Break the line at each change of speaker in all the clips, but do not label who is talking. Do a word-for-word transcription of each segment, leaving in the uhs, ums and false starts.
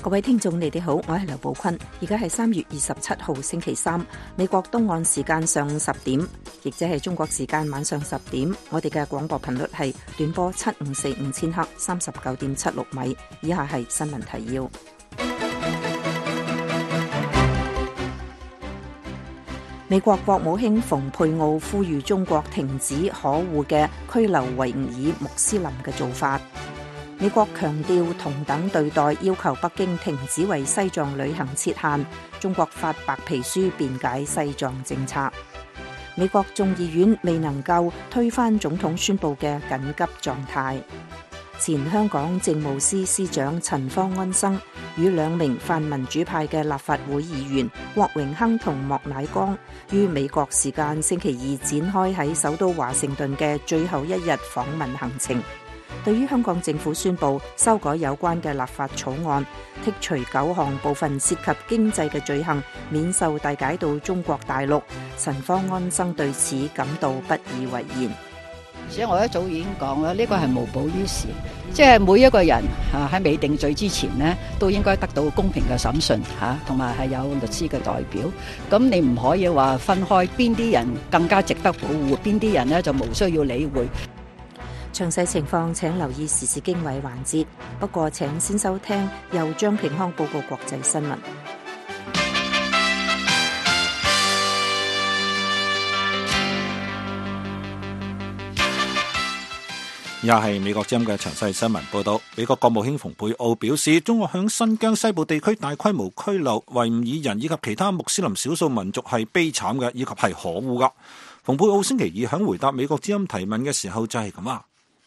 各位聽眾，你哋好，我係劉寶坤。而家係三月二十七號星期三，美國東岸時間上午十點，亦即係中國時間晚上十點。我哋嘅廣播頻率係短波七五四五千赫，三十九點七六米。以下係新聞提要。美國國務卿蓬佩奧呼籲中國停止可惡嘅拘留維吾爾穆斯林嘅做法。美國強調同等對待，要求北京停止為西藏旅行設限。中國發白皮書辯解西藏政策。美國眾議院未能夠推翻總統宣布嘅緊急狀態。前香港政務司司長陳方安生與兩名泛民主派嘅立法會議員郭榮鏗同莫乃光於美國時間星期二展開喺首都華盛頓嘅最後一日訪問行程。對於香港政府宣布修改有關嘅立法草案，剔除九項部分涉及經濟嘅罪行，免受遞解到中國大陸，陳方安生對此感到不以為然。
而且我一早已經講啦，呢個係無補於事，即係每一個人嚇喺未定罪之前呢，都應該得到公平嘅審訊嚇，同埋係有律師嘅代表。咁你唔可以話分開邊啲人更加值得保護，邊啲人呢就無需要理會。
詳細情況請留意時事經緯環節。不過請先收聽由張平康報告國際新聞。
又係美國之音嘅詳細新聞報道。美國國務卿蓬佩奧表示，中國響新疆西部地區大規模拘留維吾爾人以及其他穆斯林少數民族係悲慘嘅，以及係可惡噶。蓬佩奧星期二響回答美國之音提問嘅時候就係咁啊。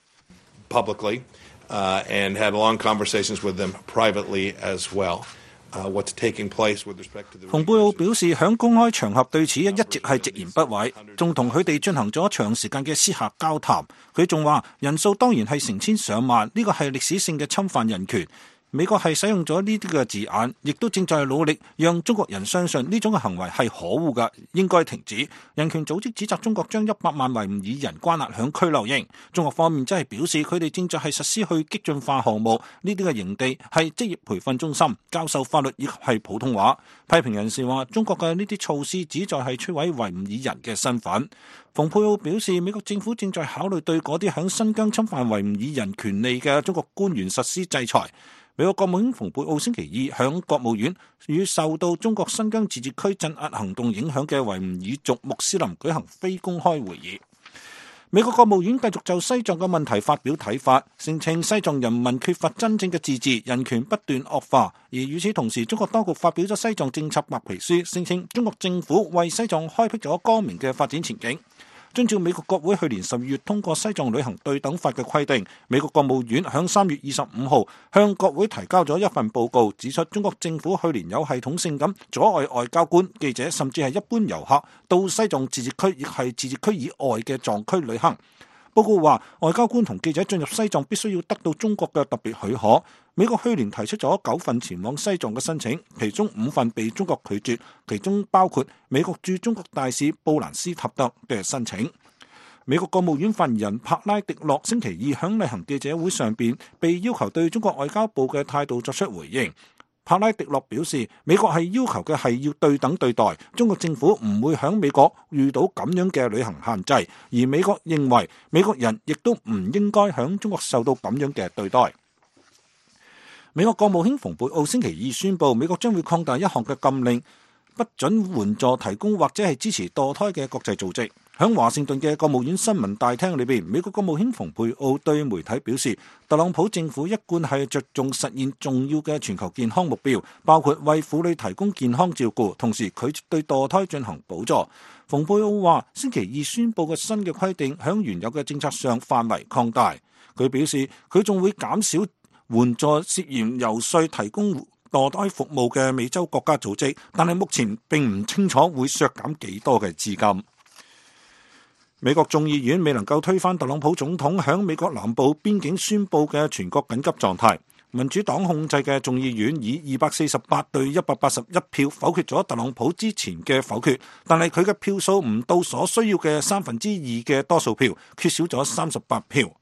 Publicly, uh, and had long conversations with them privately as well. Uh, what's taking place with respect to the...
蓬佩奧表示，響公開場合對此一直係直言不諱，仲同佢哋進行咗長時間嘅私下交談。佢仲話，人數當然係成千上萬，呢個係歷史性嘅侵犯人權。美國係使用咗呢啲嘅字眼，亦都正在努力讓中國人相信呢種嘅行為係可惡嘅，應該停止。人權組織指責中國將一百萬維吾爾人關押響拘留營。中國方面真係表示，佢哋正在係實施去激進化項目，呢啲嘅營地係職業培訓中心，教授法律以及係普通話。批評人士話，中國嘅呢啲措施旨在係摧毀維吾爾人嘅身份。蓬佩奧表示，美國政府正在考慮對嗰啲響新疆侵犯維吾爾人權利嘅中國官員實施制裁。美國國務卿蓬佩奧星期二響國務院與受到中國新疆自治區鎮壓行動影響嘅維吾爾族穆斯林舉行非公開會議。美國國務院繼續就西藏嘅問題發表睇法，聲稱西藏人民缺乏真正嘅自治，人權不斷惡化。而與此同時，中國當局發表咗西藏政策白皮書，聲稱中國政府為西藏開闢咗光明嘅發展前景。遵照美國國會去年十二月通過西藏旅行對等法嘅規定，美國國務院響三月二十五號向國會提交咗一份報告，指出中國政府去年有系統性咁阻礙外交官、記者甚至係一般遊客到西藏自治區亦係自治區以外嘅藏區旅行。報告話，外交官同記者進入西藏必須要得到中國嘅特別許可。美國去年提出咗九份前往西藏嘅申請，其中五份被中國拒絕，其中包括美國駐中國大使布蘭斯塔特嘅申請。美國國務院發言人帕拉迪諾星期二響例行記者會上邊被要求對中國外交部嘅態度作出回應。帕拉迪諾表示，美國係要求嘅係要對等對待，中國政府唔會響美國遇到咁樣嘅旅行限制，而美國認為美國人亦都唔應該響中國受到咁樣嘅對待。美國國務卿蓬佩奧星期二宣布，美國將會擴大一項嘅禁令，不准援助提供或者係支持墮胎嘅國際組織。響華盛頓嘅國務院新聞大廳裏邊，美國國務卿蓬佩奧對媒體表示，特朗普政府一貫係着重實現重要嘅全球健康目標，包括為婦女提供健康照顧，同時拒絕對墮胎進行補助。蓬佩奧話，星期二宣布嘅新嘅規定響原有嘅政策上範圍擴大。佢表示，佢仲會減少援助涉嫌遊說提供墮胎服務嘅美洲國家組織，但係目前並唔清楚會削減幾多嘅資金。美國眾議院未能夠推翻特朗普總統響美國南部邊境宣布嘅全國緊急狀態。民主黨控制嘅眾議院以二百四十八對一百八十一票否決咗特朗普之前嘅否決，但係佢嘅票數唔到所需要嘅三分之二嘅多數票，缺少咗三十八票。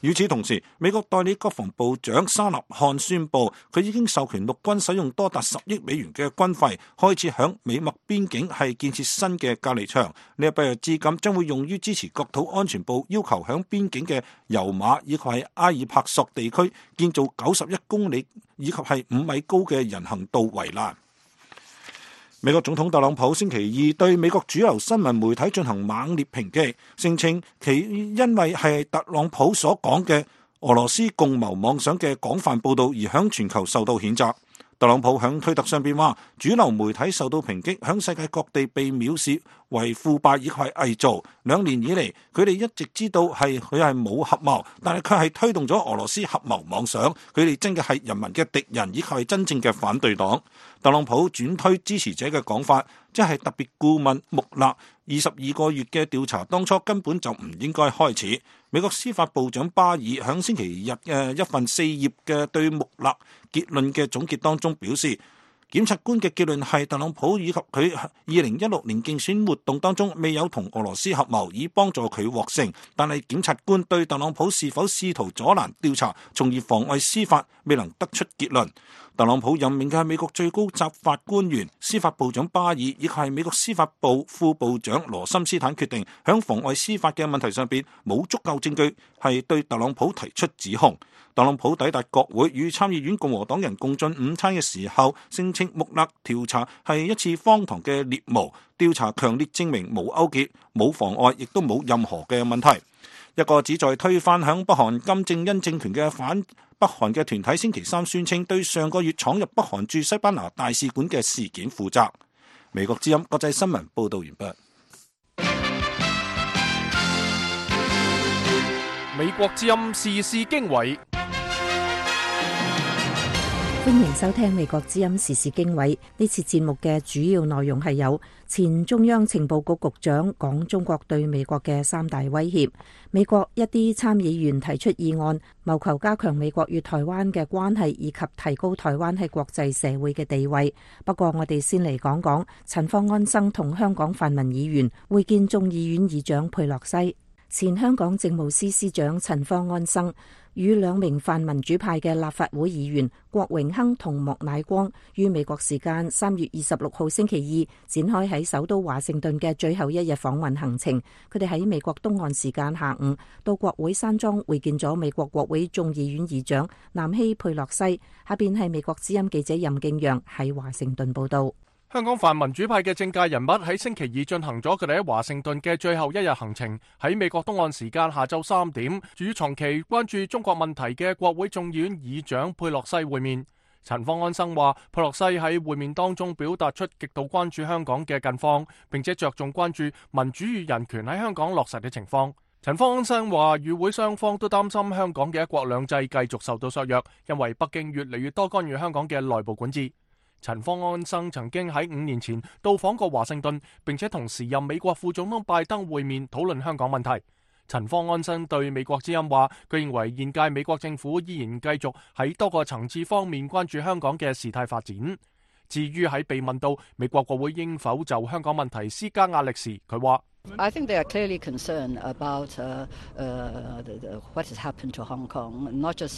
與此同時，美國代理國防部長沙納漢宣布，佢已經授權陸軍使用多達十億美元嘅軍費，開始響美墨邊境係建設新嘅隔離牆。呢一筆資金將會用於支持國土安全部要求響邊境嘅油馬以及係埃爾帕索地區建造九十一公里以及係五米高嘅人行道圍欄。美國總統特朗普星期二對美國主流新聞媒體進行猛烈抨擊，聲稱其因為係特朗普所講嘅俄羅斯共謀妄想嘅廣泛報導而響全球受到譴責。特朗普響推特上邊話，主流媒體受到抨擊，響世界各地被藐視為腐敗以及係偽造。兩年以嚟，佢哋一直知道係佢係冇合謀，但係佢係推動咗俄羅斯合謀妄想。佢哋真嘅係人民嘅敵人，以及係真正嘅反對黨。特朗普轉推支持者嘅講法，即係特別顧問穆勒二十二個月嘅調查，當初根本就唔應該開始。美國司法部長巴爾響星期日嘅一份四頁嘅對穆勒結論嘅總結當中表示，檢察官嘅結論係特朗普以及佢二零一六年競選活動當中未有同俄羅斯合謀以幫助佢獲勝，但係檢察官對特朗普是否試圖阻攔調查，從而妨礙司法，未能得出結論。特朗普任命嘅美國最高執法官員、司法部長巴爾，以及係美國司法部副部長羅森斯坦決定，響妨礙司法嘅問題上邊冇足夠證據，係對特朗普提出指控。特朗普抵達國會與參議院共和黨人共進午餐嘅時候，聲稱穆勒調查係一次荒唐嘅獵巫，調查強烈證明冇勾結、冇妨礙，亦都冇任何嘅問題。一個旨在推翻響北韓金正恩政權嘅反北韓嘅團體星期三宣稱，對上個月闖入北韓駐西班牙大使館嘅事件負責。美國之音國際新聞報道完畢。
美國之音時事經緯，
歡迎收聽美國之音時事經緯。呢次節目嘅主要內容係有前中央情報局局長講中國對美國嘅三大威脅，美國一啲參議員提出議案，謀求加強美國與台灣嘅關係，以及提高台灣喺國際社會嘅地位。不過我哋先嚟講講陳方安生同香港泛民議員會見眾議院議長佩洛西。前香港政務司司長陳方安生與兩名泛民主派嘅立法會議員郭榮鏗同莫乃光於美國時間三月二十六號星期二展開喺首都華盛頓嘅最後一日訪問行程。佢哋喺美國東岸時間下午到國會山莊會見咗美國國會眾議院議長南希佩洛西。下邊係美國之音記者任敬陽喺華盛頓報道。
香港泛民主派嘅政界人物喺星期二進行咗佢哋喺華盛頓嘅最後一日行程，喺美國東岸時間下晝三點，與長期關注中國問題嘅國會眾議院議長佩洛西會面。陳方安生話，佩洛西喺會面當中表達出極度關注香港嘅近況，並且着重關注民主與人權喺香港落實嘅情況。陳方安生話，與會雙方都擔心香港嘅一國兩制繼續受到削弱，因為北京越嚟越多干預香港嘅內部管治。陳方安生曾經喺五年前到訪過華盛頓，並且同時任美國副總統拜登會面討論香港問題。陳方安生對美國之音話，佢認為現屆美國政府依然繼續喺多個層次方面關注香港嘅事態發展。至於喺被問到美國國會應否就香港問題施加壓力時，佢話
I think they are clearly concerned about uh, uh, what has happened to Hong Kong, not just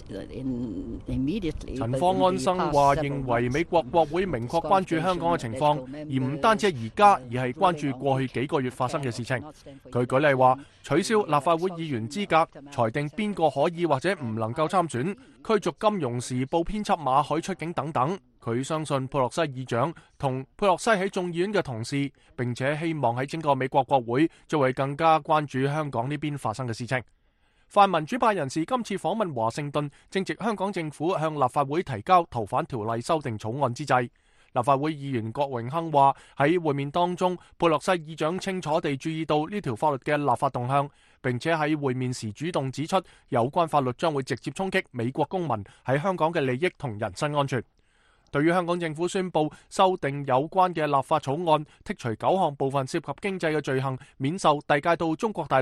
in immediately.
陳方安生話認為美國國會明確關注香港嘅情況，而唔單止係而家，而係關注過去幾個月發生嘅事情。佢舉例話，取消立法會議員資格，裁定邊個可以或者唔能夠參選，驅逐金融時報編輯馬海出境等等。佢相信佩洛西議長同佩洛西喺眾議院嘅同事，並且希望喺整個美國國會作為更加關注香港呢邊發生嘅事情。泛民主派人士今次訪問華盛頓，正值香港政府向立法會提交逃犯條例修訂草案之際。立法會議員郭榮鏗話，喺會面當中，佩洛西議長清楚地注意到呢條法律嘅立法動向，並且喺會面時主動指出，有關法律將會直接衝擊美國公民喺香港嘅利益同人身安全。對於香港政府宣布修訂有關嘅立法草案，剔除九項部分涉及經濟嘅罪行，免受遞解到中國大陸，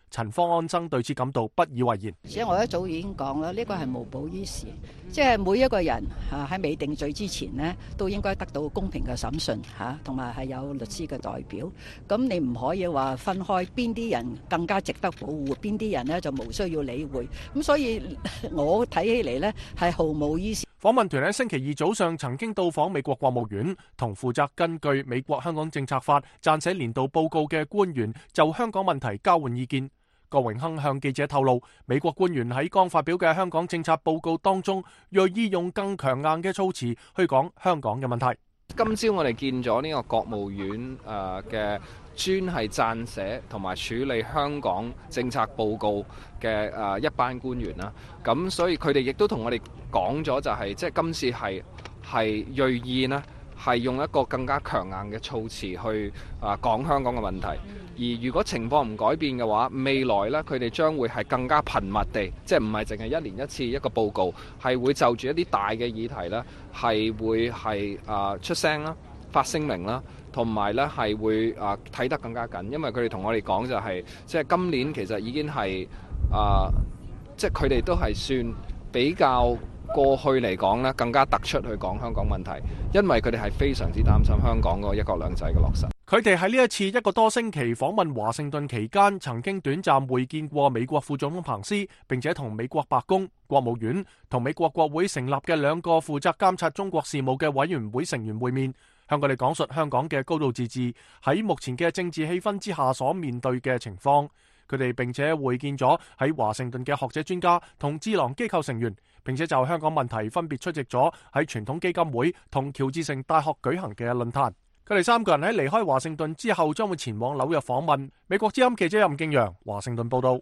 陳方安生對此感到不以為然。
而且我一早已經講啦，呢個係無補於事，即係每一個人嚇喺未定罪之前呢，都應該得到公平嘅審訊嚇，同埋係有律師嘅代表。咁你唔可以話分開邊啲人更加值得保護，邊啲人呢就無需要理會。咁所以我睇起嚟呢係毫無於事。
訪問團喺星期二早上曾經到訪美國國務院，同負責根據美國香港政策法撰寫年度報告嘅官員就香港問題交換意見。郭榮鏗向記者透露，美國官員喺剛發表嘅香港政策報告當中，銳意用更強硬嘅措辭去講香港嘅問題。
今朝我哋見咗呢個國務院誒嘅專係撰寫同埋處理香港政策報告嘅誒一班官員啦，咁所以佢哋亦都同我哋講咗，就係即係今次係係銳意呢係用一個更加強硬嘅措辭去啊講香港嘅問題。而如果情況唔改變嘅話，未來呢，佢哋將會係更加頻密地，即係唔係淨係一年一次一個報告，係會就住一啲大嘅議題呢，係會係啊出聲啦、發聲明啦，同埋呢係會啊睇得更加緊，因為佢哋同我哋講就係，即係今年其實已經係啊，即係佢哋都係算比較過去嚟講呢更加突出去講香港問題，因為佢哋係非常之擔心香港個一國兩制嘅落實。
佢哋喺呢一次一個多星期訪問華盛頓期間，曾經短暫會見過美國副總統彭斯，並且同美國白宮、國務院同美國國會成立嘅兩個負責監察中國事務嘅委員會成員會面，向佢哋講述香港嘅高度自治喺目前嘅政治氣氛之下所面對嘅情況。佢哋並且會見咗喺華盛頓嘅學者專家同智囊機構成員，並且就香港問題分別出席咗喺傳統基金會同喬治城大學舉行嘅論壇。佢哋三個人喺離開華盛頓之後，將會前往紐約訪問。美國之音記者任敬陽，華盛頓報道。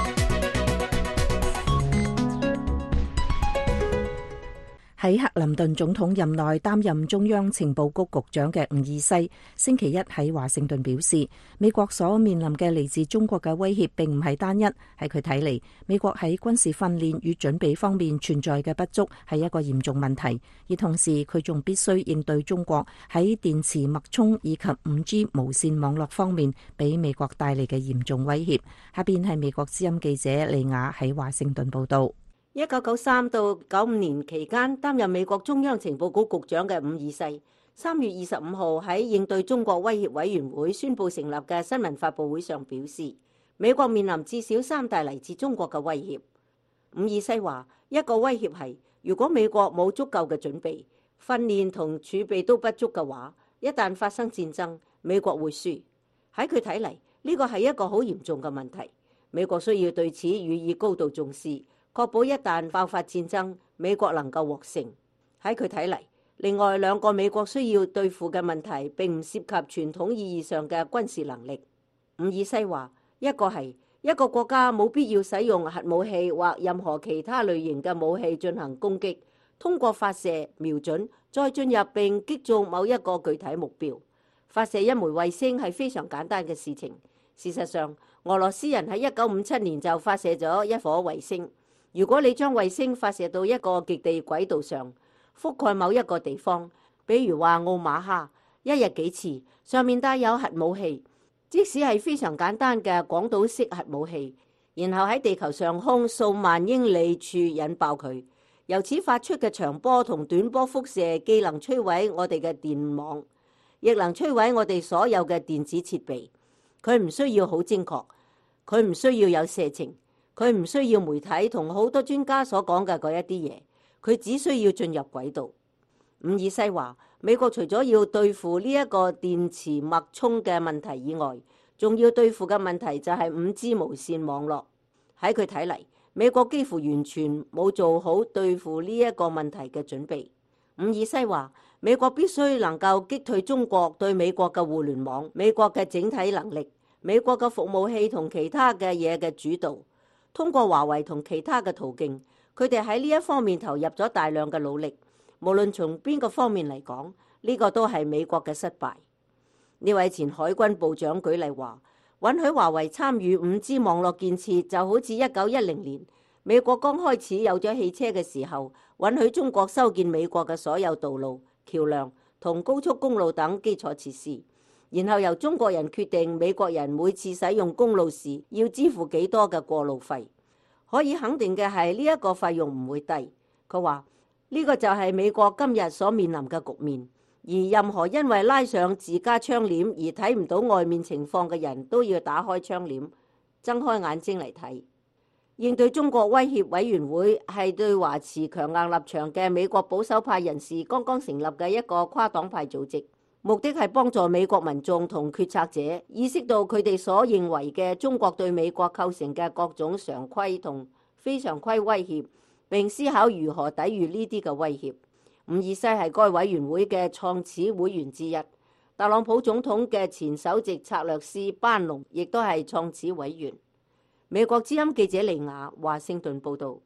喺克林頓總統任內擔任中央情報局局長嘅吳義西，星期一喺華盛頓表示，美國所面臨嘅嚟自中國嘅威脅並唔係單一。喺佢睇嚟，美國喺軍事訓練與準備方面存在嘅不足係一個嚴重問題，而同時佢仲必須應對中國喺電磁脈衝以及五 G 無線網絡方面俾美國帶嚟嘅嚴重威脅。下邊係美國之音記者李雅喺華盛頓報道。
一九九三到九五年期間擔任美國中央情報局局長嘅伍義世，三月二十五號喺應對中國威脅委員會宣布成立嘅新聞發佈會上表示，美國面臨至少三大嚟自中國嘅威脅。伍義世話，一個威脅係如果美國冇足夠嘅準備、訓練同儲備都不足嘅話，一旦發生戰爭，美國會輸。喺佢睇嚟，呢個係一個好嚴重嘅問題，美國需要對此予以高度重視，確保一旦爆發戰爭，美國能夠獲勝。喺佢睇嚟，另外兩個美國需要對付嘅問題並唔涉及傳統意義上嘅軍事能力。伍爾西話，一個係一個國家冇必要使用核武器或任何其他類型嘅武器進行攻擊，通過發射、瞄準，再進入並擊中某一個具體目標。發射一枚衛星係非常簡單嘅事情。事實上，俄羅斯人喺一九五七年就發射咗一顆衛星。如果你將衛星發射到一個極地軌道上，覆蓋某一個地方，比如話奧馬哈，一日幾次，上面帶有核武器，即使係非常簡單嘅廣島式核武器，然後喺地球上空數萬英里處引爆佢，由此發出嘅長波同短波輻射既能摧毀我哋嘅電網，亦能摧毀我哋所有嘅電子設備。佢唔需要好精確，佢唔需要有射程。佢唔需要媒體同好多專家所講嘅嗰一啲嘢，佢只需要進入軌道。伍爾西話，美國除咗要對付呢一個電磁脈衝嘅問題以外，仲要對付嘅問題就係五 G 無線網絡。喺佢睇嚟，美國幾乎完全冇做好對付呢一個問題嘅準備。伍爾西話，美國必須能夠擊退中國對美國嘅互聯網、美國嘅整體能力、美國嘅服務器同其他嘅嘢嘅主導。通過華為同其他嘅途徑，佢哋喺呢一方面投入咗大量嘅努力。無論從邊個方面嚟講，呢個都係美國嘅失敗。呢位前海軍部長舉例話，允許華為參與五 G 網絡建設，就好似一九一零年美國剛開始有咗汽車嘅時候，允許中國修建美國嘅所有道路、橋梁同高速公路等基礎設施。 然後由中國人決定美國人每次使用公路時要支付幾多嘅過路費。可以肯定嘅係呢一個費用唔會低。佢話呢個就係美國今日所面臨嘅局面，而任何因為拉上自家窗簾而睇唔到外面情況嘅人都要打開窗簾，睜開眼睛嚟睇。應對中國威脅委員會係對華持強硬立場嘅美國保守派人士剛剛成立嘅一個跨黨派組織，目的係幫助美國民眾同決策者意識到佢哋所認為嘅中國對美國構成嘅各種常規同非常規威脅，並思考如何抵禦呢啲嘅威脅。伍爾西係該委員會嘅創始會員之一，特朗普總統嘅前首席策略師班農亦都係創始委員。美國之音記者利亞華盛頓報道。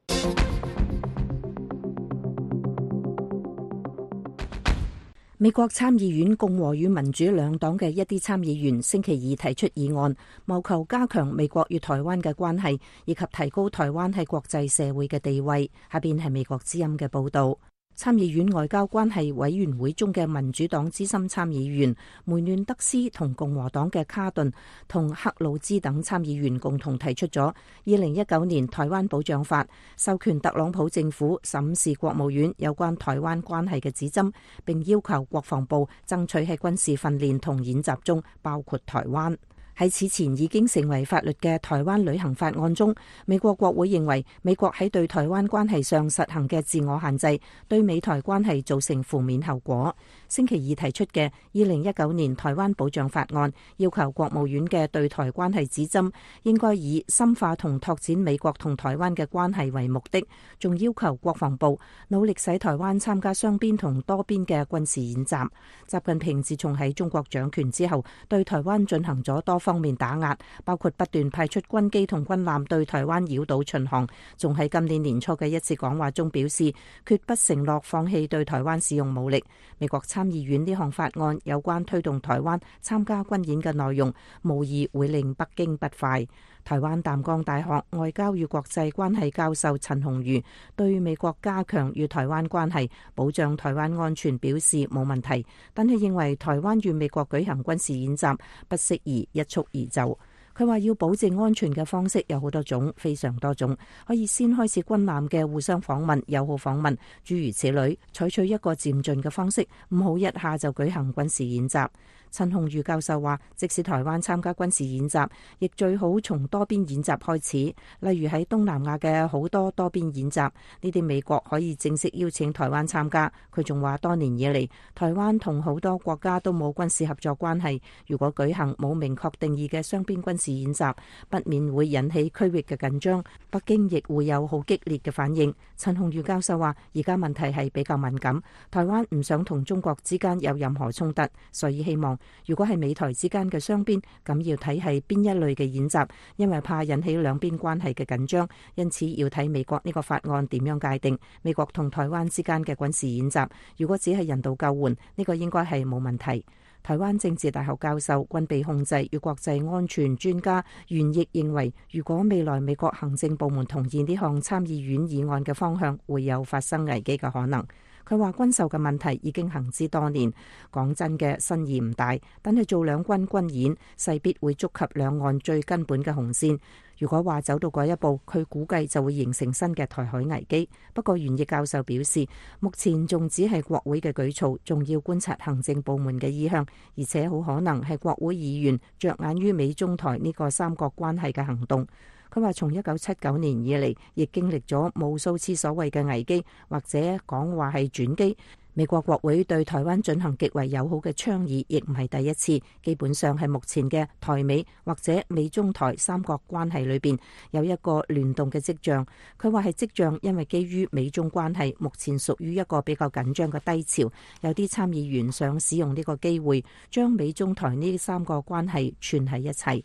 美國參議院共和與民主兩黨嘅一啲參議員星期二提出議案，謀求加強美國與台灣嘅關係，以及提高台灣喺國際社會嘅地位。下邊係美國之音嘅報道。參議院外交關係委員會中嘅民主黨資深參議員梅嫩德斯同共和黨嘅卡頓同克魯茲等參議員共同提出咗二零一九年台灣保障法，授權特朗普政府審視國務院有關台灣關係嘅指針，並要求國防部爭取喺軍事訓練同演習中包括台灣。喺此前已經成為法律嘅台灣旅行法案中，美國國會認為美國喺對台灣關係上實行嘅自我限制，對美台關係造成負面後果。星期二提出嘅二零一九年台灣保障法案，要求國務院嘅對台關係指針應該以深化同拓展美國同台灣嘅關係為目的，仲要求國防部努力使台灣參加雙邊同多邊嘅軍事演習。習近平自從喺中國掌權之後，對台灣進行咗多方面打壓，包括不斷派出軍機同軍艦對台灣繞島巡航，仲喺今年年初嘅一次講話中表示，決不承諾放棄對台灣使用武力。美國參議院呢項法案有關推動台灣參加軍演嘅內容，無疑會令北京不快。台灣淡江大學外交與國際關係教授陳鴻儒對美國加強與台灣關係、保障台灣安全表示冇問題，但係認為台灣與美國舉行軍事演習不適宜一蹴而就。佢話要保證安全嘅方式有好多種，非常多種，可以先開始軍艦嘅互相訪問、友好訪問，諸如此類，採取一個漸進嘅方式，唔好一下就舉行軍事演習。陳鴻儒教授話，即使台灣參加軍事演習，亦最好從多邊演習開始，例如喺東南亞嘅好多多邊演習，呢啲美國可以正式邀請台灣參加。佢仲話，多年以嚟，台灣同好多國家都冇軍事合作關係，如果舉行冇明確定義嘅雙邊軍事演習，不免會引起區域嘅緊張，北京亦會有好激烈嘅反應。陳鴻儒教授話，而家問題係比較敏感，台灣唔想同中國之間有任何衝突，所以希望如果係美台之間嘅雙邊，咁要睇係邊一類嘅演習，因為怕引起兩邊關係嘅緊張，因此要睇美國呢個法案點樣界定美國同台灣之間嘅軍事演習。如果只係人道救援，呢個應該係冇問題。台灣政治大學教授、軍備控制與國際安全專家袁毅認為，如果未來美國行政部門同意呢項參議院議案嘅方向，會有發生危機嘅可能。佢話軍售嘅問題已經行之多年，講真嘅新意唔大，但係做兩軍軍演勢必會觸及兩岸最根本嘅紅線。如果話走到嗰一步，佢估計就會形成新嘅台海危機。不過袁毅教授表示，目前仲只係國會嘅舉措，仲要觀察行政部門嘅意向，而且好可能係國會議員着眼於美中台呢個三角關係嘅行動。佢話從一九七九年以嚟，亦經歷咗無數次所謂嘅危機，或者講話係轉機。美國國會對台灣進行極為友好嘅倡議，亦唔係第一次。基本上係目前嘅台美或者美中台三角關係裏邊有一個聯動嘅跡象。佢話係跡象，因為基於美中關係目前屬於一個比較緊張嘅低潮，有啲參議員想使用呢個機會將美中台呢三個關係串喺一齊。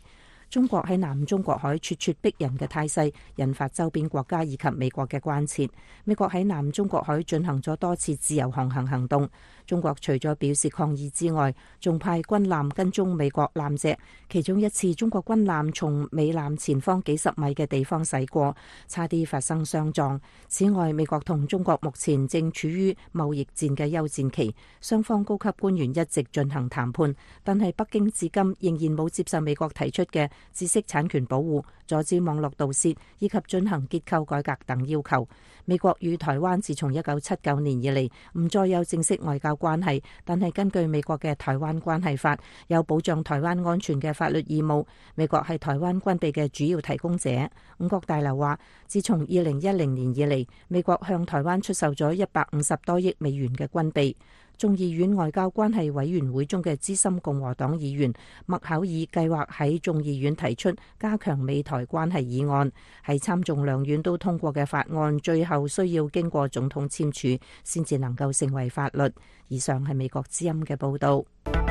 中國喺南中國海咄咄逼人嘅態勢，引發周邊國家以及美國嘅關切。美國喺南中國海進行咗多次自由航行行動，中國除咗表示抗議之外，仲派軍艦跟蹤美國艦隻。其中一次，中國軍艦從美艦前方幾十米嘅地方駛過，差啲發生相撞。此外，美國同中國目前正處於貿易戰嘅休戰期，雙方高級官員一直進行談判，但係北京至今仍然冇接受美國提出嘅知識產權保護、阻止網絡盜竊以及進行結構改革等要求。美國與台灣自從一九七九年以嚟唔再有正式外交關係，但係根據美國嘅台灣關係法，有保障台灣安全嘅法律義務。美國係台灣軍備嘅主要提供者。五角大樓話，自從二零一零年以嚟，美國向台灣出售咗一百五十多億美元嘅軍備。眾議院外交關係委員會中嘅資深共和黨議員麥考爾計劃喺眾議院提出加強美台關係議案，喺參眾兩院都通過嘅法案，最後需要經過總統簽署先至能夠成為法律。以上係美國之音嘅報導。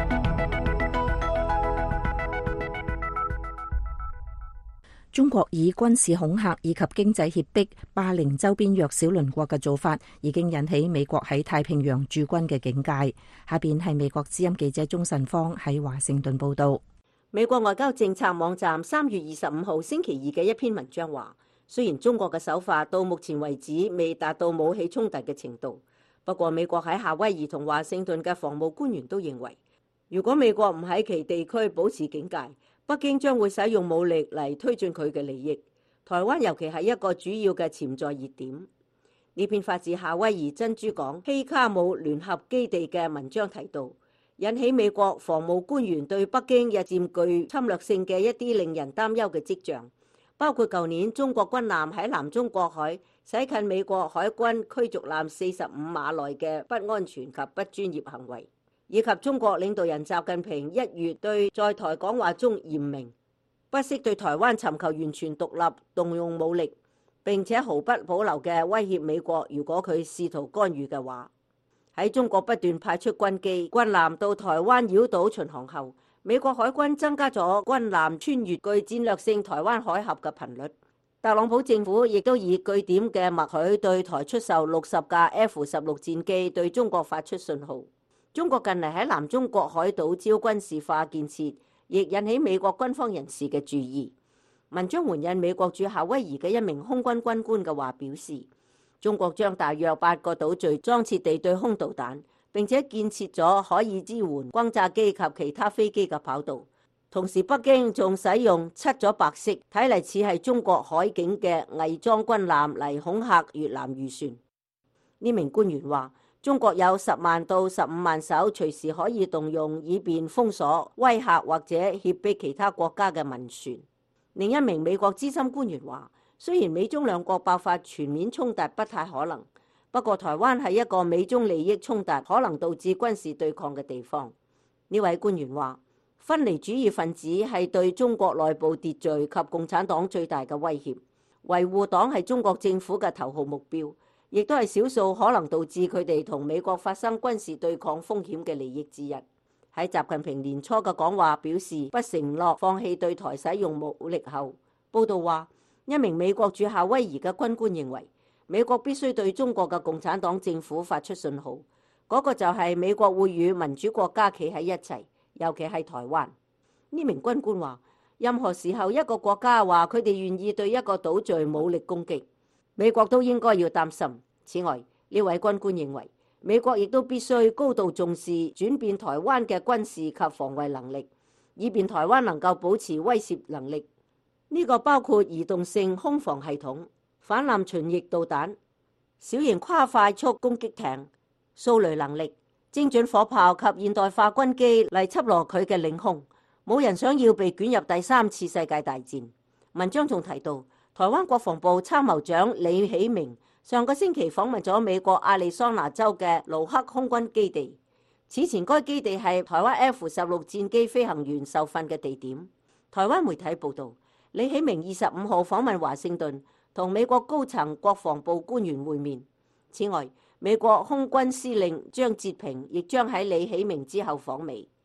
中國以軍事恐嚇以及經濟脅迫霸凌周邊弱小鄰國嘅做法，已經引起美國喺太平洋駐軍嘅警戒。下邊係美國之音記者鍾晨芳喺華盛頓報道。
美國外交政策網站三月二十五號星期二嘅一篇文章話，雖然中國嘅手法到目前為止未達到武器衝突嘅程度，不過美國喺夏威夷同華盛頓嘅防務官員都認為，如果美國唔喺其地區保持警戒，北京將會使用武力嚟推進佢嘅利益。台灣尤其係一個主要嘅潛在熱點。呢篇發自夏威夷珍珠港希卡姆聯合基地嘅文章提到，引起美國防務官員對北京日漸具侵略性嘅一啲令人擔憂嘅跡象，包括舊年中國軍艦喺南中國海駛近美國海軍驅逐艦四十五碼內嘅不安全及不專業行為，以及中國領導人習近平一月對在台講話中嚴明，不惜對台灣尋求完全獨立動用武力，並且毫不保留嘅威脅美國，如果佢試圖干預嘅話。喺中國不斷派出軍機、軍艦到台灣繞島巡航後，美國海軍增加咗軍艦穿越具戰略性台灣海峽嘅頻率。特朗普政府亦都以據點嘅默許對台出售六十架 F 十六戰機，對中國發出信號。中國近嚟喺南中國海島礁軍事化建設，亦引起美國軍方人士嘅注意。文章援引美國駐夏威夷嘅一名空軍軍官嘅話表示，中國將大約八個島嶼裝設地對空導彈，並且建設咗可以支援轟炸機及其他飛機嘅跑道。同時，北京仲使用漆咗白色，睇嚟似係中國海警嘅偽裝軍艦嚟恐嚇越南漁船。呢名官員話，中國有十萬到十五萬艘隨時可以動用，以便封鎖、威嚇或者脅迫其他國家嘅民船。另一名美國資深官員話，雖然美中兩國爆發全面衝突不太可能，不過台灣係一個美中利益衝突可能導致軍事對抗嘅地方。呢位官員話，分離主義分子係對中國內部秩序及共產黨最大嘅威脅，維護黨係中國政府嘅頭號目標，亦都係少數可能導致佢哋同美國發生軍事對抗風險嘅利益之一。喺習近平年初嘅講話表示不承諾放棄對台使用武力後，報道話一名美國駐夏威夷嘅軍官認為，美國必須對中國嘅共產黨政府發出信號，嗰個就係美國會與民主國家企喺一齊，尤其係台灣。呢名軍官話，任何時候一個國家話佢哋願意對一個島嶼武力攻擊，美國都應該要擔心。此外，呢位軍官認為，美國亦都必須高度重視轉變台灣嘅軍事及防衛能力，以便台灣能夠保持威懾能力。呢個包括移動性空防系統、反艦巡弋導彈、小型跨快速攻擊艇、掃雷能力、精準火炮及現代化軍機嚟緝攞佢嘅領空。冇人想要被捲入第三次世界大戰。文章仲提到，台灣國防部參謀長李喜明上個星期訪問咗美國亞利桑那州嘅盧克空軍基地。此前該基地係台灣 F 十六戰機飛行員受訓嘅地點。台灣媒體報導，李喜明二十五號訪問華盛頓，同美國高層國防部官員會面。此外，美國空軍司令張哲平亦將喺李喜明之後訪美。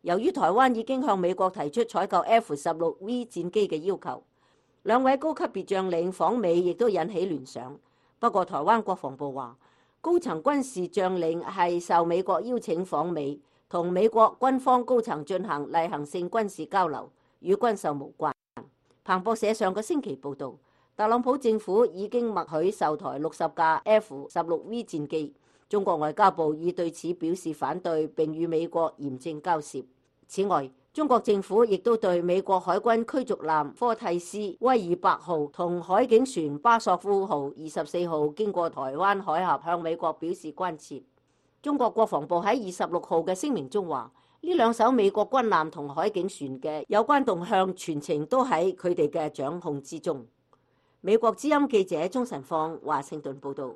由於台灣已經向美國提出採購 F 十六 V 戰機嘅要求，兩位高級別將領訪美亦都引起聯想。不過台灣國防部話，高層軍事將領係受美國邀請訪美，同美國軍方高層進行例行性軍事交流，與軍售無關。彭博社上個星期報導，特朗普政府已經默許售台六十架 F 十六 V 戰機。中國外交部已對此表示反對，並與美國嚴正交涉。此外，中國政府亦都對美國海軍驅逐艦科蒂斯威爾伯號同海警船巴索夫號二十四號經過台灣海峽向美國表示關切。中國國防部喺二十六號嘅聲明中話，呢兩艘美國軍艦同海警船嘅有關動向全程都喺佢哋嘅掌控之中。美國之音記者鍾晨放華盛頓報導。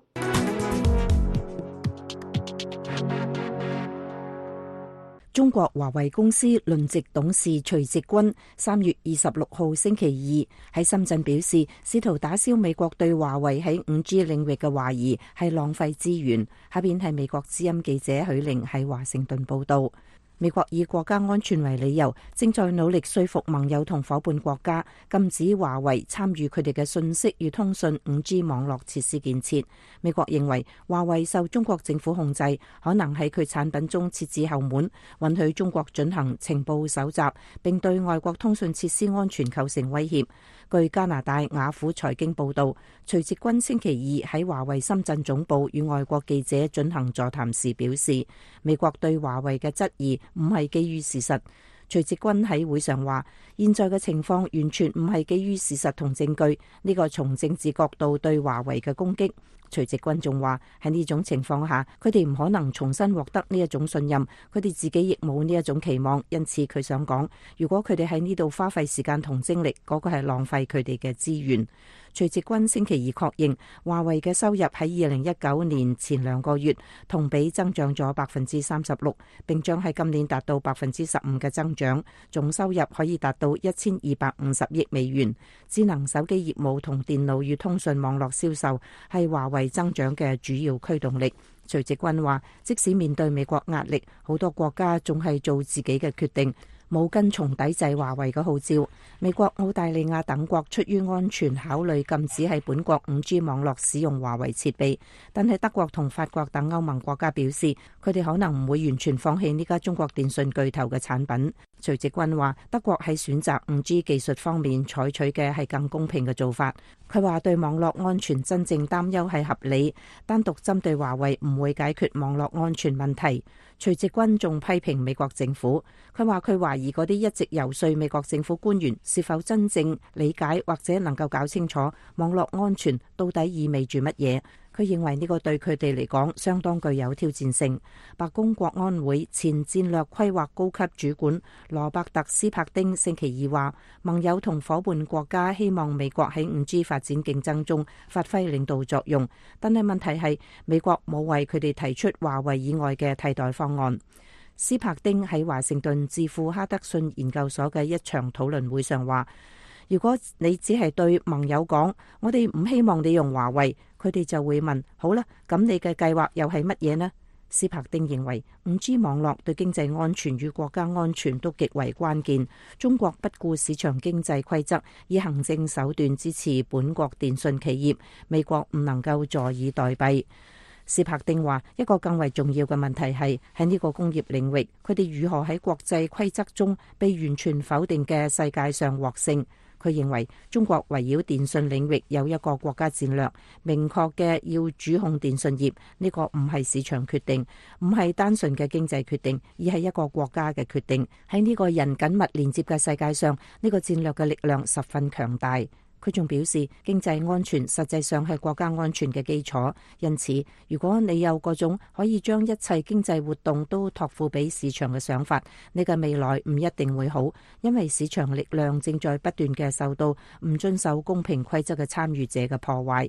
中國華為公司輪值董事徐直軍三月二十六號星期二喺深圳表示，試圖打消美國對華為喺五 G 領域嘅懷疑係浪費資源。下邊係美國之音記者許玲喺華盛頓報道。美國以國家安全為理由，正在努力說服盟友同伙伴國家禁止華為參與佢哋嘅信息與通訊 五 G 網絡設施建設。美國認為華為受中國政府控制，可能喺佢產品中設置後門，允許中國進行情報搜集，並對外國通訊設施安全構成威脅。據加拿大雅虎財經報導，徐直軍星期二喺華為深圳總部與外國記者進行座談時表示，美國對華為嘅質疑唔係基於事實。徐直軍喺會上話，現在嘅情況完全唔係基於事實同證據，呢個從政治角度對華為嘅攻擊。徐直軍仲話，喺呢種情況下，佢哋唔可能重新獲得呢一種信任，佢哋自己亦冇呢一種期望，因此佢想講，如果佢哋喺呢度花費時間同精力，嗰個係浪費佢哋嘅資源。徐直軍星期二確認，華為嘅收入喺二零一九年前兩個月同比增長咗百分之三十六，並將喺今年達到百分之十五嘅增長，總收入可以達到一千二百五十億美元。智能手機業務同電腦與通訊網絡銷售係華為增長嘅主要驅動力。徐直軍話，即使面對美國壓力，好多國家仲係做自己嘅決定，冇跟從抵制華為嘅號召。美國、澳大利亞等國出於安全考慮禁止喺本國 五 G 網絡使用華為設備，但係德國同法國等歐盟國家表示，佢哋可能唔會完全放棄呢家中國電信巨頭嘅產品。徐直軍話，德國喺選擇 五 G 技術方面採取嘅係更公平嘅做法。佢話對網絡安全真正擔憂係合理，單獨針對華為唔會解決網絡安全問題。徐直軍仲批評美國政府，佢話佢懷疑嗰啲一直游說美國政府官員是否真正理解或者能夠搞清楚網絡安全到底意味住乜嘢。佢認為呢個對佢哋嚟講相當具有挑戰性。白宮國安會前戰略規劃高級主管羅伯特斯柏丁星期二話，盟友同伙伴國家希望美國喺 五 G 發展競爭中發揮領導作用，但係問題係美國冇為佢哋提出華為以外嘅替代方案。斯柏丁喺華盛頓智庫哈德遜研究所嘅一場討論會上話，如果你只係對盟友講，我哋唔希望你用華為，佢哋就會問，好啦，咁你嘅計劃又係乜嘢呢？斯柏丁認為 五 G 網絡對經濟安全與國家安全都極為關鍵。中國不顧市場經濟規則，以行政手段支持本國電信企業，美國唔能夠坐以待斃。斯柏丁話，一個更為重要嘅問題係喺呢個工業領域，佢哋如何喺國際規則中被完全否定嘅世界上獲勝。佢認為中國圍繞電信領域有一個國家戰略，明確嘅要主控電信業。呢個唔係市場決定，唔係單純嘅經濟決定，而係一個國家嘅決定。喺呢個人緊密連接嘅世界上，呢個戰略嘅力量十分強大。佢仲表示，經濟安全實際上係國家安全嘅基礎，因此如果你有嗰種可以將一切經濟活動都託付俾市場嘅想法，你嘅未來唔一定會好，因為市場力量正在不斷嘅受到唔遵守公平規則嘅參與者嘅破壞。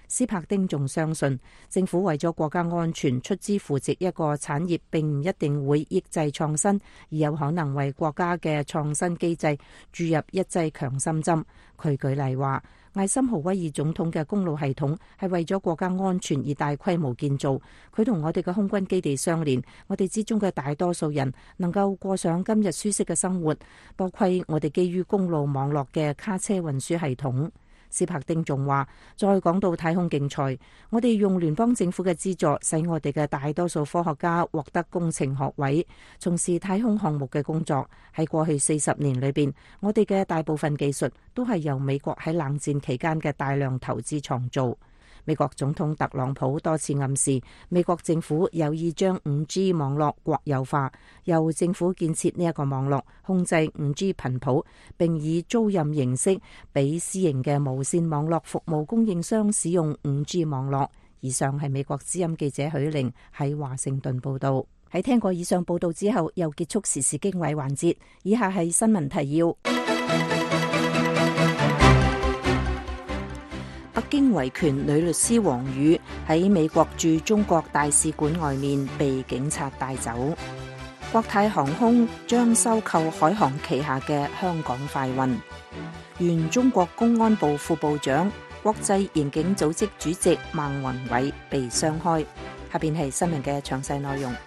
斯柏丁仲相信，政府為咗國家安全出資扶植一個產業，並唔一定會抑制創新，而有可能為國家嘅創新機制注入一劑強心針。佢舉例話，艾森豪威爾總統嘅公路系統係為咗國家安全而大規模建造，佢同我哋嘅空軍基地相連，我哋之中嘅大多數人能夠過上今日舒適嘅生活，多虧我哋基於公路網絡嘅卡車運輸系統。斯柏丁仲話，再講到太空競賽，我哋用聯邦政府嘅資助，使我哋嘅大多數科學家獲得工程學位，從事太空項目嘅工作。喺過去四十年裏邊，我哋嘅大部分技術都係由美國喺冷戰期間嘅大量投資創造。美國總統特朗普多次暗示，美國政府有意將五 G 網絡國有化，由政府建設呢一個網絡，控制五 G 頻譜，並以租賃形式俾私營嘅無線網絡服務供應商使用五 G 網絡。以上係美國之音記者許玲喺華盛頓報道。喺聽過以上報道之後，又結束時事經緯環節。以下係新聞提要。北京維權女律師王宇喺美國駐中國大使館外面被警察帶走。國泰航空將收購海航旗下嘅香港快運。原中國公安部副部長、國際刑警組織主席孟宏偉被雙開。下邊係新聞嘅詳細內容。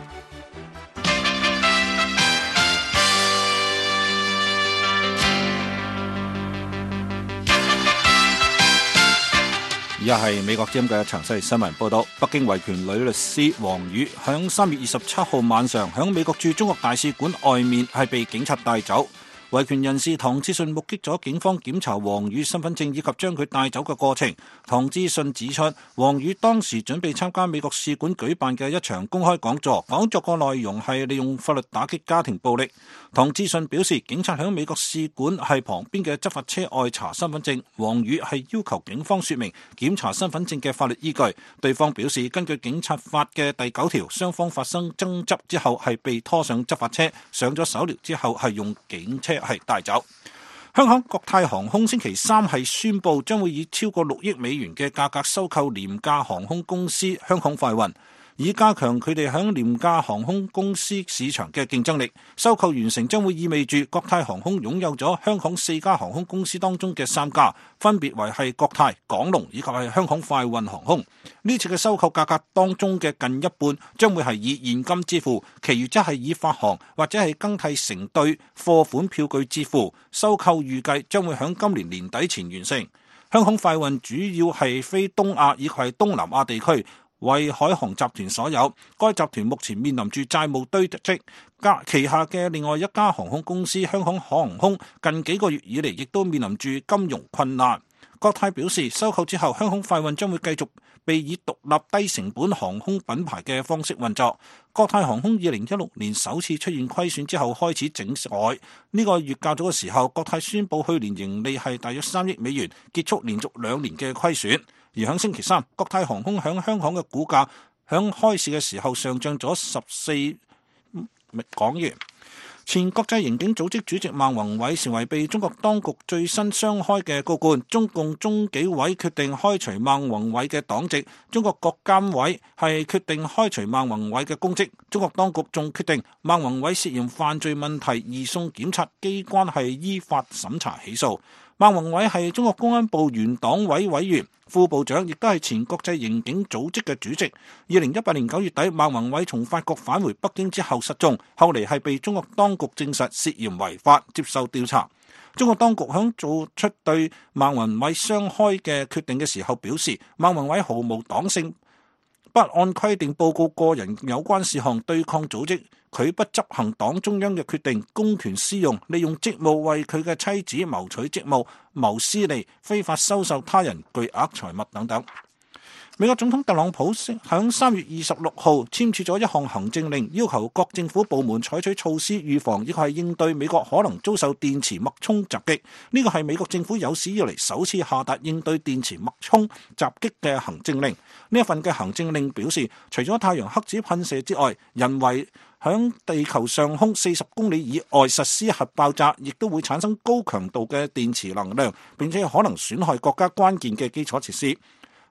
而家係美國之音嘅詳細新聞報道。北京維權女律師王宇響三月二十七號晚上響美國駐中國大使館外面係被警察帶走。維權人士唐志信目擊咗警方檢查王宇身份證以及將佢帶走嘅過程。唐志信指出，王宇當時準備參加美國使館舉辦嘅一場公開講座，講座個內容係利用法律打擊家庭暴力。唐志信表示，警察響美國使館係旁邊嘅執法車外查身份證，王宇係要求警方說明檢查身份證嘅法律依據。對方表示，根據警察法嘅第九條，雙方發生爭執之後係被拖上執法車，上咗手鐐之後係用警車係帶走。香港國泰航空星期三係宣布將會以超過六億美元嘅價格收購廉價航空公司香港快運，以加強佢哋響廉價航空公司市場嘅競爭力。收購完成將會意味住國泰航空擁有咗香港四家航空公司當中嘅三家，分別為係國泰、港龍以及係香港快運航空。呢次嘅收購價格當中嘅近一半將會係以現金支付，其餘則係以發行或者係更替成對貨款票據支付。收購預計將會響今年年底前完成。香港快運主要係飛東亞以及係東南亞地區，為海航集團所有。該集團目前面臨住債務堆積，加旗下嘅另外一家航空公司香港航空近幾個月以嚟亦都面臨住金融困難。國泰表示，收購之後香港快運將會繼續被以獨立低成本航空品牌嘅方式運作。國泰航空二零一六年首次出現虧損之後開始整改，呢個月較早嘅時候，國泰宣布去年盈利係大約三億美元，結束連續兩年嘅虧損。而響星期三，國泰航空響香港嘅股價響開市嘅時候上漲咗十四港元。前國際刑警組織主席孟宏偉成為被中國當局最新雙開嘅高官，中共中紀委決定開除孟宏偉嘅黨籍，中國國監委係決定開除孟宏偉嘅公職，中國當局仲決定孟宏偉涉嫌犯罪問題移送檢察機關係依法審查起訴。孟宏偉係中國公安部原黨委委員、副部長，亦都係前國際刑警組織嘅主席。二零一八年九月底，孟宏偉從法國返回北京之後失蹤，後嚟係被中國當局證實涉嫌違法，接受調查。中國當局響做出對孟宏偉雙開嘅決定嘅時候表示，孟宏偉毫無黨性，不按規定報告個人有關事項，對抗組織，佢不執行黨中央嘅決定，公權私用，利用職務為佢嘅妻子謀取職務、謀私利、非法收受他人巨額財物等等。美國總統特朗普喺三月二十六號簽署咗一項行政令，要求各政府部門採取措施預防，以及係應對美國可能遭受電磁脈衝襲擊。呢個係美國政府有史以嚟首次下達應對電磁脈衝襲擊嘅行政令。呢一份嘅行政令表示，除咗太陽黑子噴射之外，人為響地球上空四十公里以外實施核爆炸，亦都會產生高強度嘅電磁能量，並且可能損害國家關鍵嘅基礎設施。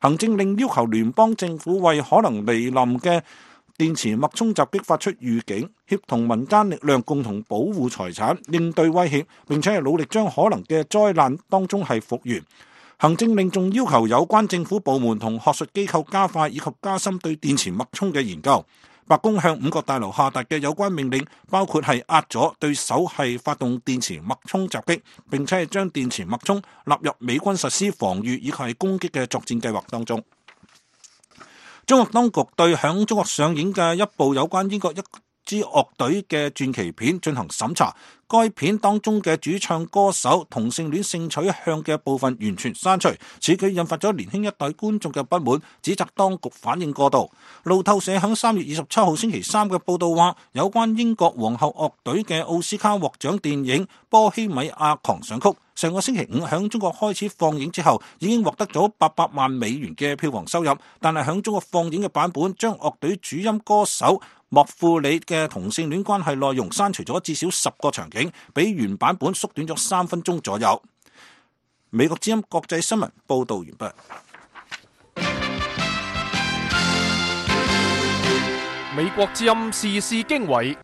行政令要求聯邦政府為可能來臨嘅電磁脈衝襲擊發出預警，協同民間力量共同保護財產，應對威脅，並且係努力將可能嘅災難當中係復原。行政令仲要求有關政府部門同學術機構加快以及加深對電磁脈衝嘅研究。白宮向五角大樓下達嘅有關命令，包括係壓咗對手係發動電磁脈衝襲擊，並且係將電磁脈衝納入美軍實施防禦以及係攻擊嘅作戰計劃當中。中國當局對響中國上映嘅一部有關英國一支樂隊嘅傳奇片進行審查，該片當中嘅主唱歌手同性戀性取向嘅部分完全刪除，此舉引發咗年輕一代觀眾嘅不滿，指責當局反應過度。路透社響三月二十七號星期三嘅報道話，有關英國皇后樂隊嘅奧斯卡獲獎電影《波希米亞狂想曲》，上個星期五響中國開始放映之後，已經獲得咗八百萬美元嘅票房收入，但係響中國放映嘅版本將樂隊主音歌手莫庫里嘅同性戀關係內容刪除咗至少十個場景，比原版本縮短咗三分鐘左右。美國之音國際新聞報道完畢。
美國之音時事經緯，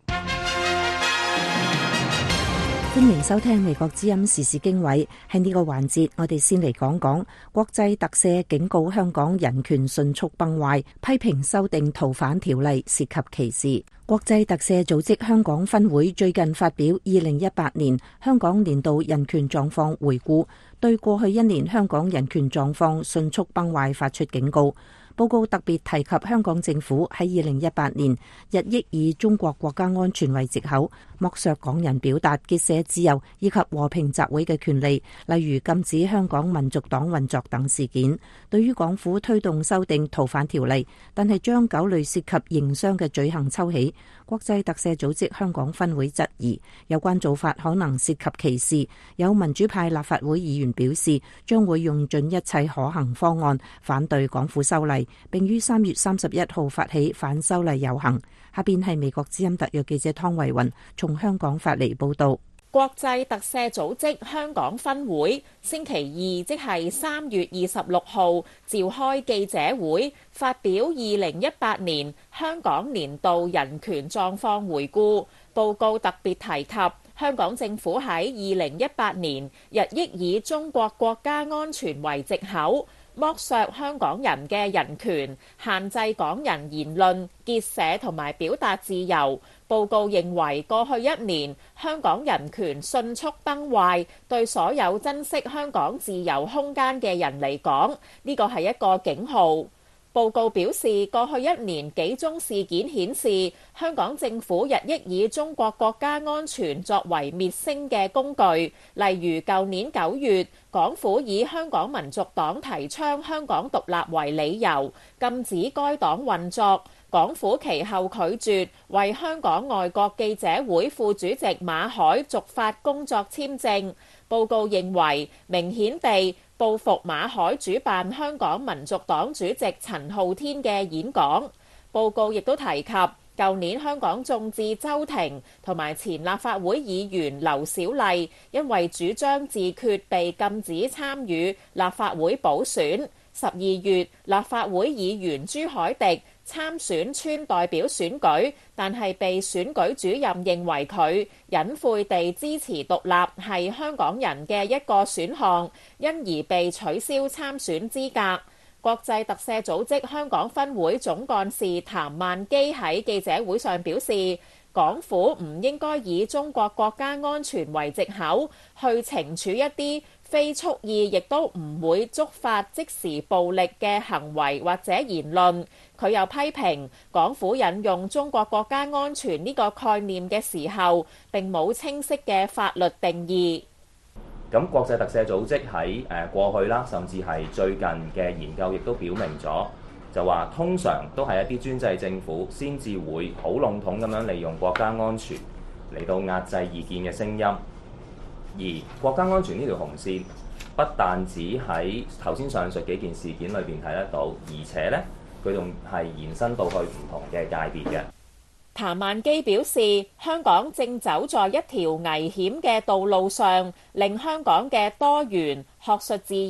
歡迎收聽美國之音時事經緯。喺呢個環節，我哋先嚟講講國際特赦警告香港人權迅速崩壞，批評修訂逃犯條例涉及歧視。國際特赦組織香港分會最近發表二零一八年香港年度人權狀況回顧，對過去一年香港人權狀況迅速崩壞發出警告。報告特別提及香港政府喺二零一八年日益以中國國家安全為藉口，剝削港人表達結社自由以及和平集會嘅權利，例如禁止香港民族黨運作等事件。對於港府推動修訂逃犯條例，但係將九類涉及營商嘅罪行抽起，國際特赦組織香港分會質疑有關做法可能涉及歧視。有民主派立法會議員表示，將會用盡一切可行方案反對港府修例，並於三月三十一號發起反修例遊行。下邊係美國之音特約記者湯慧雲從香港發嚟報道。
國際特赦組織香港分會星期二，即係三月二十六號召開記者會，發表二零一八年香港年度人權狀況回顧。報告特別提及香港政府喺二零一八年日益以中國國家安全為藉口，剝削香港人嘅人權，限制港人言論、結社同埋表達自由。報告認為過去一年香港人權迅速崩壞，對所有珍惜香港自由空間嘅人嚟講，呢個係一個警號。報告表示，過去一年幾宗事件顯示，香港政府日益以中國國家安全作為滅聲嘅工具。例如舊年九月，港府以香港民族黨提倡香港獨立為理由，禁止該黨運作。港府其後拒絕為香港外國記者會副主席馬凱續發工作簽證。報告認為，明顯地報復馬凱主辦香港民族黨主席陳浩天嘅演講。報告亦都提及，舊年香港眾志周庭同埋前立法會議員劉小麗因為主張自決被禁止參與立法會補選。十二月，立法會議員朱凱廸參選村代表選舉，但係被選舉主任認為佢隱晦地支持獨立係香港人嘅一個選項，因而被取消參選資格。國際特赦組織香港分會總幹事譚萬基喺記者會上表示，港府唔應該以中國國家安全為藉口去懲處一啲非蓄意亦都唔會觸發即時暴力嘅行為或者言論。佢又批評港府引用中國國家安全呢個概念嘅時候，並冇清晰嘅法律定義。
咁國際特赦組織喺誒過去啦，甚至係最近嘅研究亦都表明咗，就話通常都係一啲專制政府先至會好籠統咁樣利用國家安全嚟到壓制異見嘅聲音。而國家安全呢條紅線不但只喺頭先上述幾件事件裏邊睇得到，而且咧佢仲係延伸到去唔同嘅界別嘅。
譚萬基表示，香港正走在一條危險嘅道路上，令香港嘅多元、學術自由、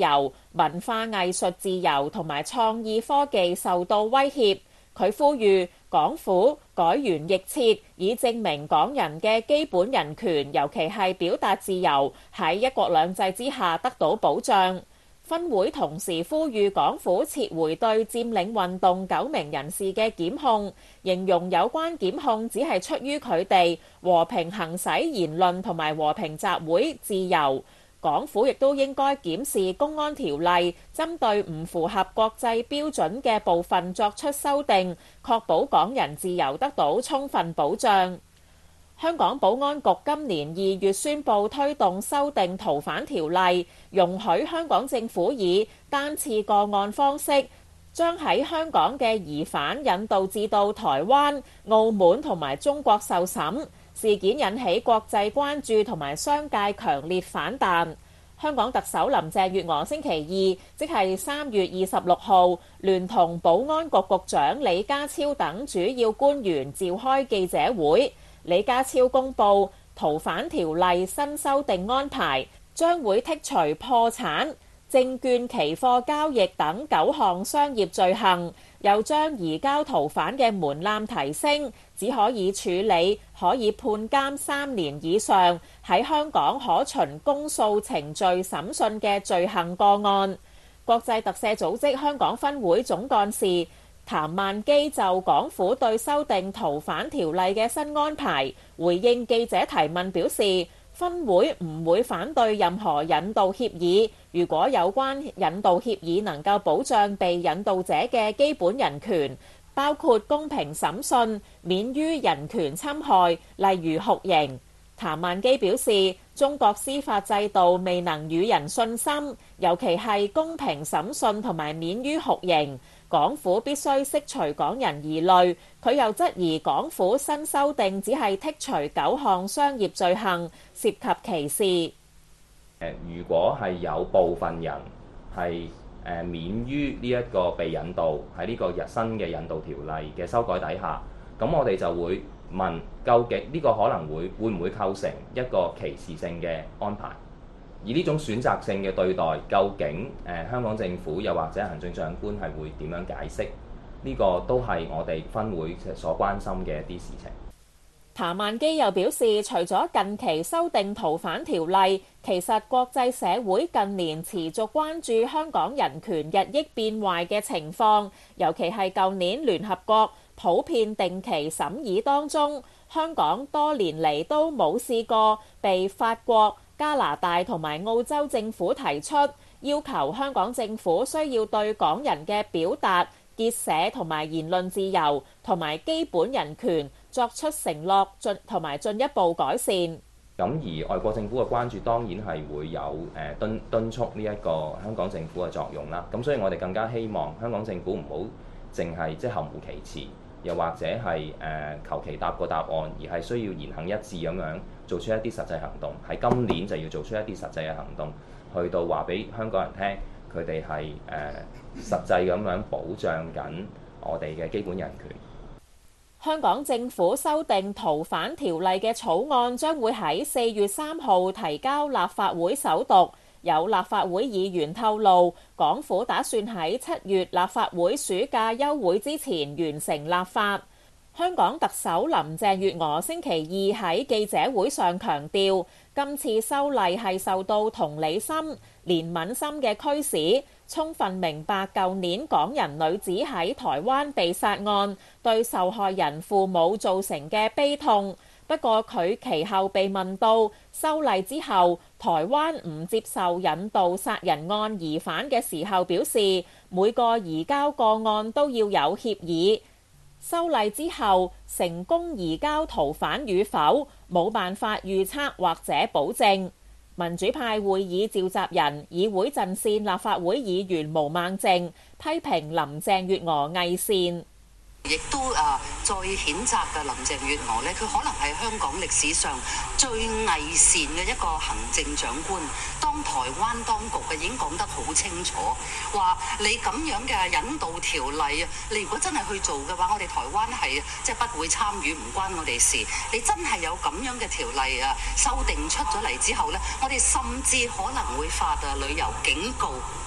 文化藝術自由同埋創意科技受到威脅。佢呼籲港府改弦易轍，以證明港人嘅基本人權，尤其係表達自由，喺一國兩制之下得到保障。分會同時呼籲港府撤回對佔領運動九名人士嘅檢控，形容有關檢控只係出於佢哋和平行使言論同埋和平集會自由。港府亦都應該檢視公安條例，針對唔符合國際標準嘅部分作出修訂，確保港人自由得到充分保障。香港保安局今年二月宣布推動修訂逃犯條例，容許香港政府以單次個案方式，將喺香港嘅疑犯引渡至到台灣、澳門同埋中國受審。事件引起國際關注同埋商界強烈反彈。香港特首林鄭月娥星期二，即係三月二十六號，聯同保安局局長李家超等主要官員召開記者會。李家超公布逃犯條例新修訂安排，將會剔除破產、證券期貨交易等九項商業罪行，又將移交逃犯嘅門檻提升，只可以處理可以判監三年以上，喺香港可循公訴程序審訊嘅罪行個案。國際特赦組織香港分會總幹事譚萬基就港府對修訂逃犯條例嘅新安排回應記者提問表示，分會唔會反對任何引渡協議，如果有關引渡協議能夠保障被引渡者嘅基本人權，包括公平審訊、免於人權侵害，例如酷刑。譚萬基表示，中國司法制度未能予人信心，尤其係公平審訊同埋免於酷刑。港府必須釋除港人疑慮。佢又質疑港府新修訂只係剔除九項商業罪行，涉及歧視。
如果係有部分人係誒免於呢一個被引渡喺呢個日新嘅引渡條例嘅修改底下，咁我哋就會問，究竟呢個可能會會唔會構成一個歧視性嘅安排？而呢種選擇性嘅對待，究竟誒、呃、香港政府又或者行政長官係會點樣解釋？呢、這個都係我哋分會所關心嘅一啲事情。
譚萬基又表示，除咗近期修訂逃犯條例，其實國際社會近年持續關注香港人權日益變壞嘅情況，尤其係舊年聯合國普遍定期審議當中，香港多年嚟都冇試過被法國、加拿大同埋澳洲政府提出要求香港政府需要對港人嘅表達、結社同埋言論自由同埋基本人權作出承諾進同埋進一步改善。
咁而外國政府嘅關注當然係會有誒敦敦促呢一個香港政府嘅作用啦。咁所以我哋更加希望香港政府唔好淨係即係含糊其辭，又或者係誒求其答個答案，而係需要言行一致咁樣做出一啲實際行動。喺今年就要做出一啲實際嘅行動，去到話俾香港人聽，佢哋係誒實際咁樣保障緊我哋嘅基本人權。
香港政府修訂逃犯條例嘅草案將會喺四月三號提交立法會首讀。有立法會議員透露，港府打算喺七月立法會暑假休會之前完成立法。香港特首林鄭月娥星期二喺記者會上強調，今次修例係受到同理心、憐憫心嘅驅使，充分明白舊年港人女子喺台灣被殺案對受害人父母造成嘅悲痛。不過佢其後被問到修例之後台灣唔接受引渡殺人案疑犯嘅時候，表示每個移交個案都要有協議。修例之後成功移交逃犯與否，冇辦法預測或者保證。民主派會議召集人、議會陣線立法會議員毛孟靜批評林鄭月娥偽善。
亦都啊，再譴責嘅林鄭月娥呢，佢可能係香港歷史上最偽善嘅一個行政長官。當台灣當局嘅已經講得好清楚，話你咁樣嘅引渡條例啊，你如果真係去做嘅話，我哋台灣係即係不會參與，唔關我哋事。你真係有咁樣嘅條例啊，修訂出咗嚟之後呢，我哋甚至可能會發啊旅遊警告。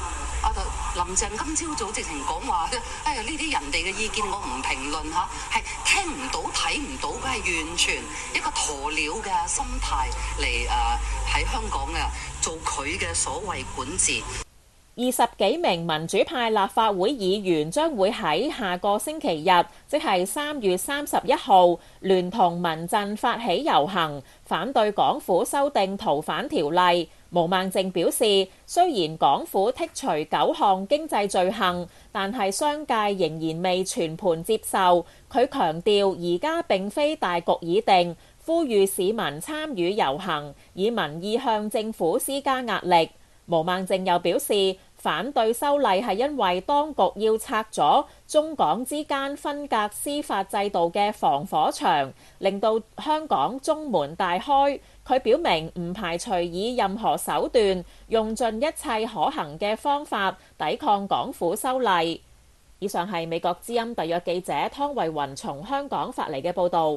啊，林鄭今朝早直情講話，哎呀呢啲人哋嘅意見我唔評論嚇，係聽唔到睇唔到，佢係完全一個鴕鳥嘅心態嚟誒喺香港嘅做佢嘅所謂管治。
二十幾名民主派立法會議員將會喺下個星期日，即係三月三十一號，聯同民陣發起遊行，反對港府修訂逃犯條例。毛孟靜表示，雖然港府剔除九項經濟罪行，但係商界仍然未全盤接受。佢強調，而家並非大局已定，呼籲市民參與遊行，以民意向政府施加壓力。毛孟靜又表示，反對修例係因為當局要拆咗中港之間分隔司法制度嘅防火牆，令到香港中門大開。佢表明唔排除以任何手段，用盡一切可行嘅方法抵抗港府修例。以上係美國之音特約記者湯慧雲從香港發嚟嘅報導。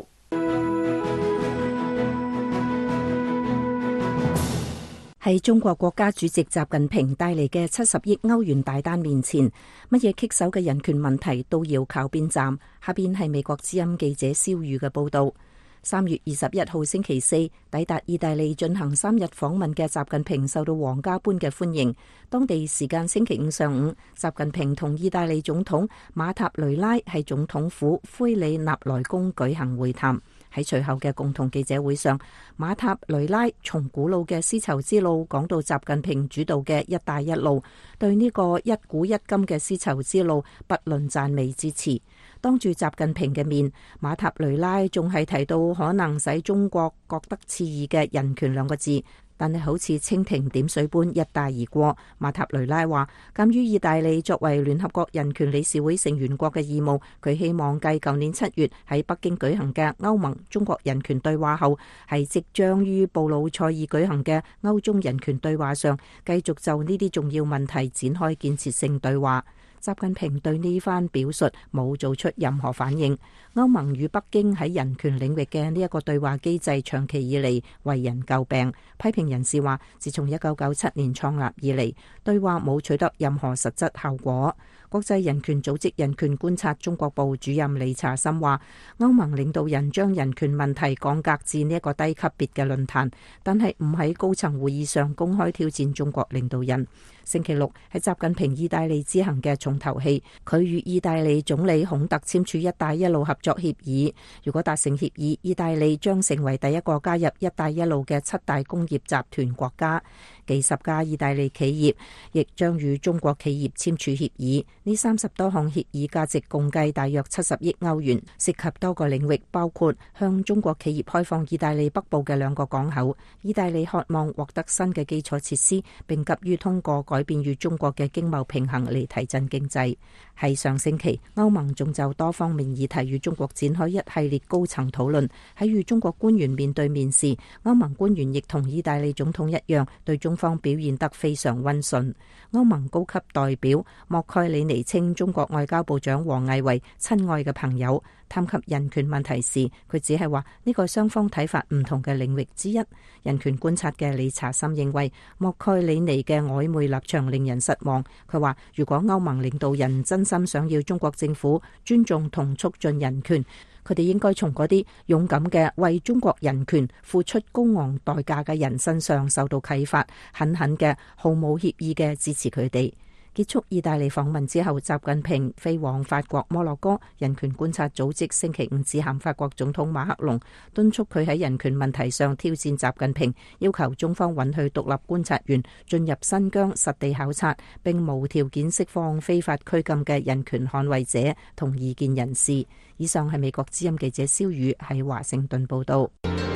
喺中國國家主席習近平帶嚟嘅七十億歐元大單面前，乜嘢棘手嘅人權問題都要靠邊站。下邊係美國之音記者蕭宇嘅報導。三月二十一號星期四抵達意大利進行三日訪問嘅習近平受到皇家般嘅歡迎。當地時間星期五上午，習近平同意大利總統馬塔雷拉喺總統府奎里納萊宮舉行會談。喺隨後嘅共同記者會上，馬塔雷拉從古老嘅絲綢之路講到習近平主導嘅一帶一路，對呢個一古一今嘅絲綢之路不吝讚美支持。當住習近平嘅面，馬塔雷拉仲係提到可能使中國覺得刺耳嘅人權兩個字，但係好似蜻蜓點水般一帶而過。馬塔雷拉話，鑑於意大利作為聯合國人權理事會成員國嘅義務，佢希望繼舊年七月喺北京舉行嘅歐盟中國人權對話後，係即將於布魯塞爾舉行嘅歐中人權對話上，繼續就呢啲重要問題展開建設性對話。習近平對呢番表述冇做出任何反應。歐盟與北京喺人權領域嘅呢一個對話機制長期以嚟為人詬病。批評人士話，自從一九九七年創立以嚟，對話冇取得任何實質效果。國際人權組織人權觀察中國部主任李查森話，歐盟領導人將人權問題降格至呢一個低級別嘅論壇，但係唔喺高層會議上公開挑戰中國領導人。星期六係習近平意大利之行嘅重頭戲，佢與意大利總理孔特簽署一帶一路合作協議。如果達成協議，意大利將成為第一個加入一帶一路嘅七大工業集團國家。幾十家意大利企業亦將與中國企業簽署協議。呢三十多項協議價值共計大約七十億歐元，涉及多個領域，包括向中國企業開放意大利北部嘅兩個港口。意大利渴望獲得新嘅基礎設施，並急於通過改變與中國嘅經貿平衡嚟提振經濟。喺上星期，歐盟仲就多方面議題與中國展開一系列高層討論。喺與中國官員面對面時，歐盟官員亦同意大利總統一樣，對中方表現得非常溫順。歐盟高級代表莫蓋里尼稱中國外交部長王毅為親愛嘅朋友。談及人權問題時，佢只係話呢個雙方睇法唔同嘅領域之一。人權觀察嘅理查森認為莫蓋里尼嘅曖昧立場令人失望。佢話如果歐盟領導人真心想要中國政府尊重同促進人權，佢哋應該從嗰啲勇敢嘅為中國人權付出高昂代價嘅人身上受到啟發，狠狠嘅毫無歉意嘅支持佢哋。結束意大利訪問之後，習近平飛往法國摩洛哥。人權觀察組織星期五致函法國總統馬克龍，敦促佢喺人權問題上挑戰習近平，要求中方允許獨立觀察員進入新疆實地考察，並無條件釋放非法拘禁嘅人權捍衛者同異見人士。以上係美國之音記者蕭宇喺華盛頓報道。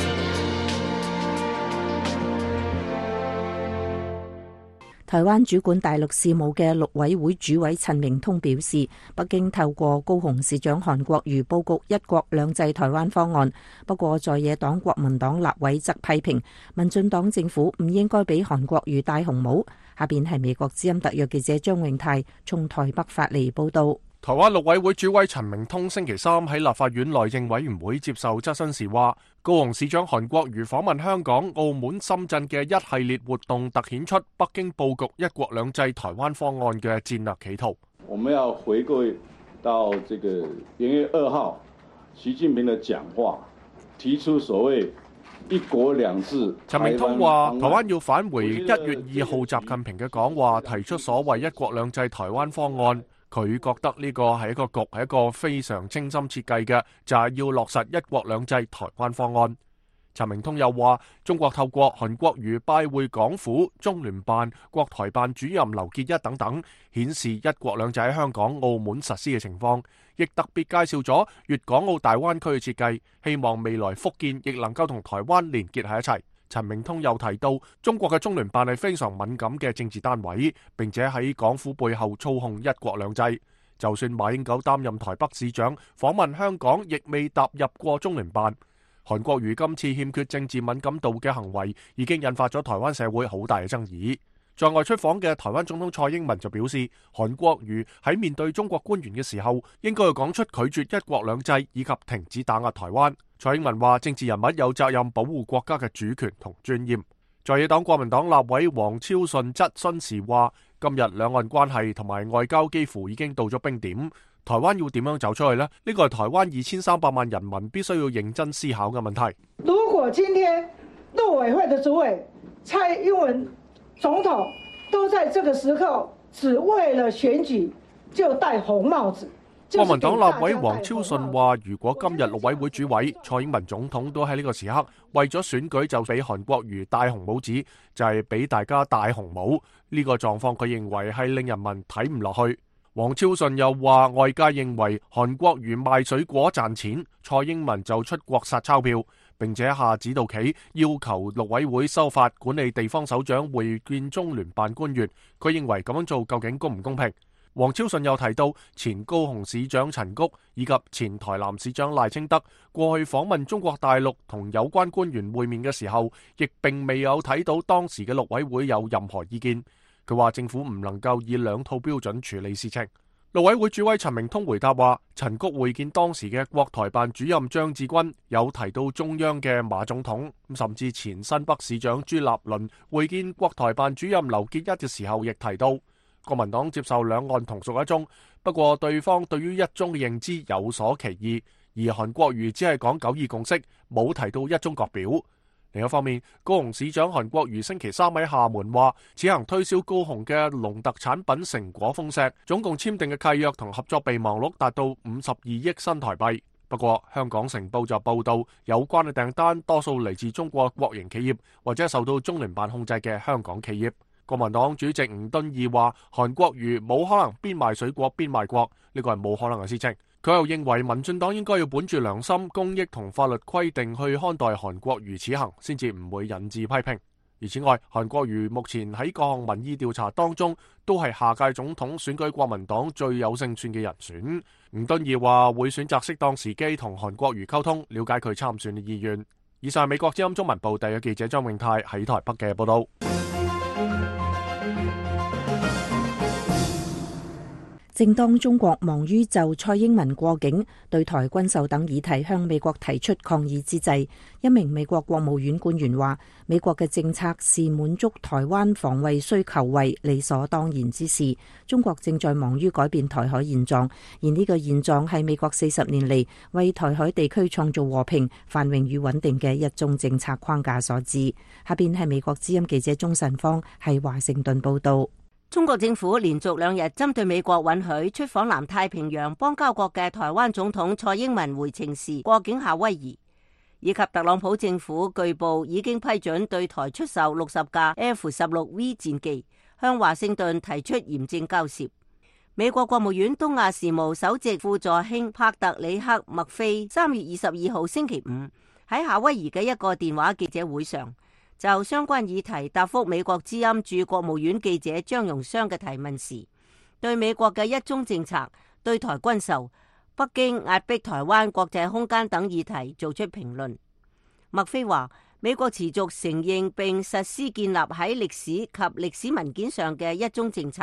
台灣主管大陸事務嘅陸委會主委陳明通表示，北京透過高雄市長韓國瑜佈局一國兩制台灣方案。不過在野黨國民黨立委則批評民進黨政府唔應該俾韓國瑜戴紅帽。下邊係美國之音特約記者張永泰從台北發嚟報道。
台灣陸委會主委陳明通星期三喺立法院內政委員會接受質詢時話，高雄市長韓國瑜訪問香港、澳門、深圳嘅一系列活動，突顯出北京佈局一國兩制台灣方案嘅戰略企圖。
我們要回歸到這個元月二號習近平的講話，提出所謂一國兩制。
陳明通話，台灣要返回一月二號習近平嘅講話，提出所謂一國兩制台灣方案。佢覺得呢個係一個局，係一個非常精心設計嘅，就係要落實一國兩制台灣方案。陳明通又話，中國透過韓國瑜拜會港府、中聯辦、國台辦主任劉結一等等，顯示一國兩制喺香港、澳門實施嘅情況，亦特別介紹咗粵港澳大灣區嘅設計，希望未來福建亦能夠同台灣連結喺一齊。陳明通又提到，中國嘅中聯辦係非常敏感嘅政治單位，並且喺港府背後操控一國兩制。就算馬英九擔任台北市長，訪問香港，亦未踏入過中聯辦。韓國瑜今次欠缺政治敏感度嘅行為，已經引發咗台灣社會好大嘅爭議。在外出訪嘅台灣總統蔡英文就表示，韓國瑜喺面對中國官員嘅時候，應該要講出拒絕一國兩制以及停止打壓台灣。蔡英文話，政治人物有責任保護國家嘅主權同尊嚴。在野黨國民黨立委黃超順質詢時話，今日兩岸關係同埋外交幾乎已經到咗冰點，台灣要點樣走出去呢？呢個係台灣二千三百萬人民必須要認真思考嘅問題。
如果今天陸委會的主委蔡英文總統都在這個時候只為了選舉就戴紅帽子。
國民黨立委黃超順話，如果今日陸委會主委蔡英文總統都喺呢個時刻為咗選舉就俾韓國瑜戴紅帽子，就係俾大家戴紅帽，呢個狀況佢認為係令人民睇唔落去。黃超順又話，外界認為韓國瑜賣水果賺錢，蔡英文就出國撒鈔票，並且下指導棋要求陸委會修法管理地方首長會見中聯辦官員，佢認為咁樣做究竟公唔公平？黃超順又提到，前高雄市長陳菊以及前台南市長賴清德過去訪問中國大陸同有關官員會面嘅時候，亦並未有睇到當時嘅陸委會有任何意見。佢話政府唔能夠以兩套標準處理事情。陸委會主委陳明通回答話，陳菊會見當時嘅國台辦主任張志軍，有提到中央嘅馬總統，甚至前新北市長朱立倫會見國台辦主任劉結一嘅時候，亦提到國民黨接受兩岸同屬一中，不過對方對於一中嘅認知有所歧義，而韓國瑜只係講九二共識，冇提到一中各表。另一方面，高雄市長韓國瑜星期三喺廈門話，此行推銷高雄嘅農特產品成果豐碩，總共簽訂嘅契約同合作備忘錄達到五十二億新台幣。不過，香港成報就報道，有關嘅訂單多數嚟自中國國營企業或者受到中聯辦控制嘅香港企業。國民黨主席吳敦義話，韓國瑜冇可能邊賣水果邊賣國，呢個係冇可能嘅事情。佢又認為民進黨應該要本住良心、公益同法律規定去看待韓國瑜此行，先至唔會引致批評。而此外，韓國瑜目前喺各項民意調查當中，都係下屆總統選舉國民黨最有勝算嘅人選。吳敦義話會選擇適當時機同韓國瑜溝通，了解佢參選嘅意願。以上係美國之音中文部第一記者張永泰喺台北嘅報道。
正當中國忙於就蔡英文過境、對台軍售等議題向美國提出抗議之際，一名美國國務院官員話，美國嘅政策是滿足台灣防衛需求為理所當然之事。中國正在忙於改變台海現狀，而呢個現狀係美國四十年嚟為台海地區創造和平、繁榮與穩定嘅一中政策框架所致。下邊係美國之音記者鍾晨芳喺華盛頓報道。
中國政府連續兩日針對美國允許出訪南太平洋邦交國嘅台灣總統蔡英文回程時過境夏威夷，以及特朗普政府據報已經批准對台出售六十架 F 十六 V 戰機，向華盛頓提出嚴正交涉。美國國務院東亞事務首席副助卿帕特里克麥菲三月二十二號星期五喺夏威夷嘅一個電話記者會上，就相關議題答覆美國之音駐國務院記者張容湘嘅提問時，對美國嘅一中政策、對台軍售、北京壓迫台灣國際空間等議題做出評論。麥菲話，美國持續承認並實施建立喺歷史及歷史文件上嘅一中政策，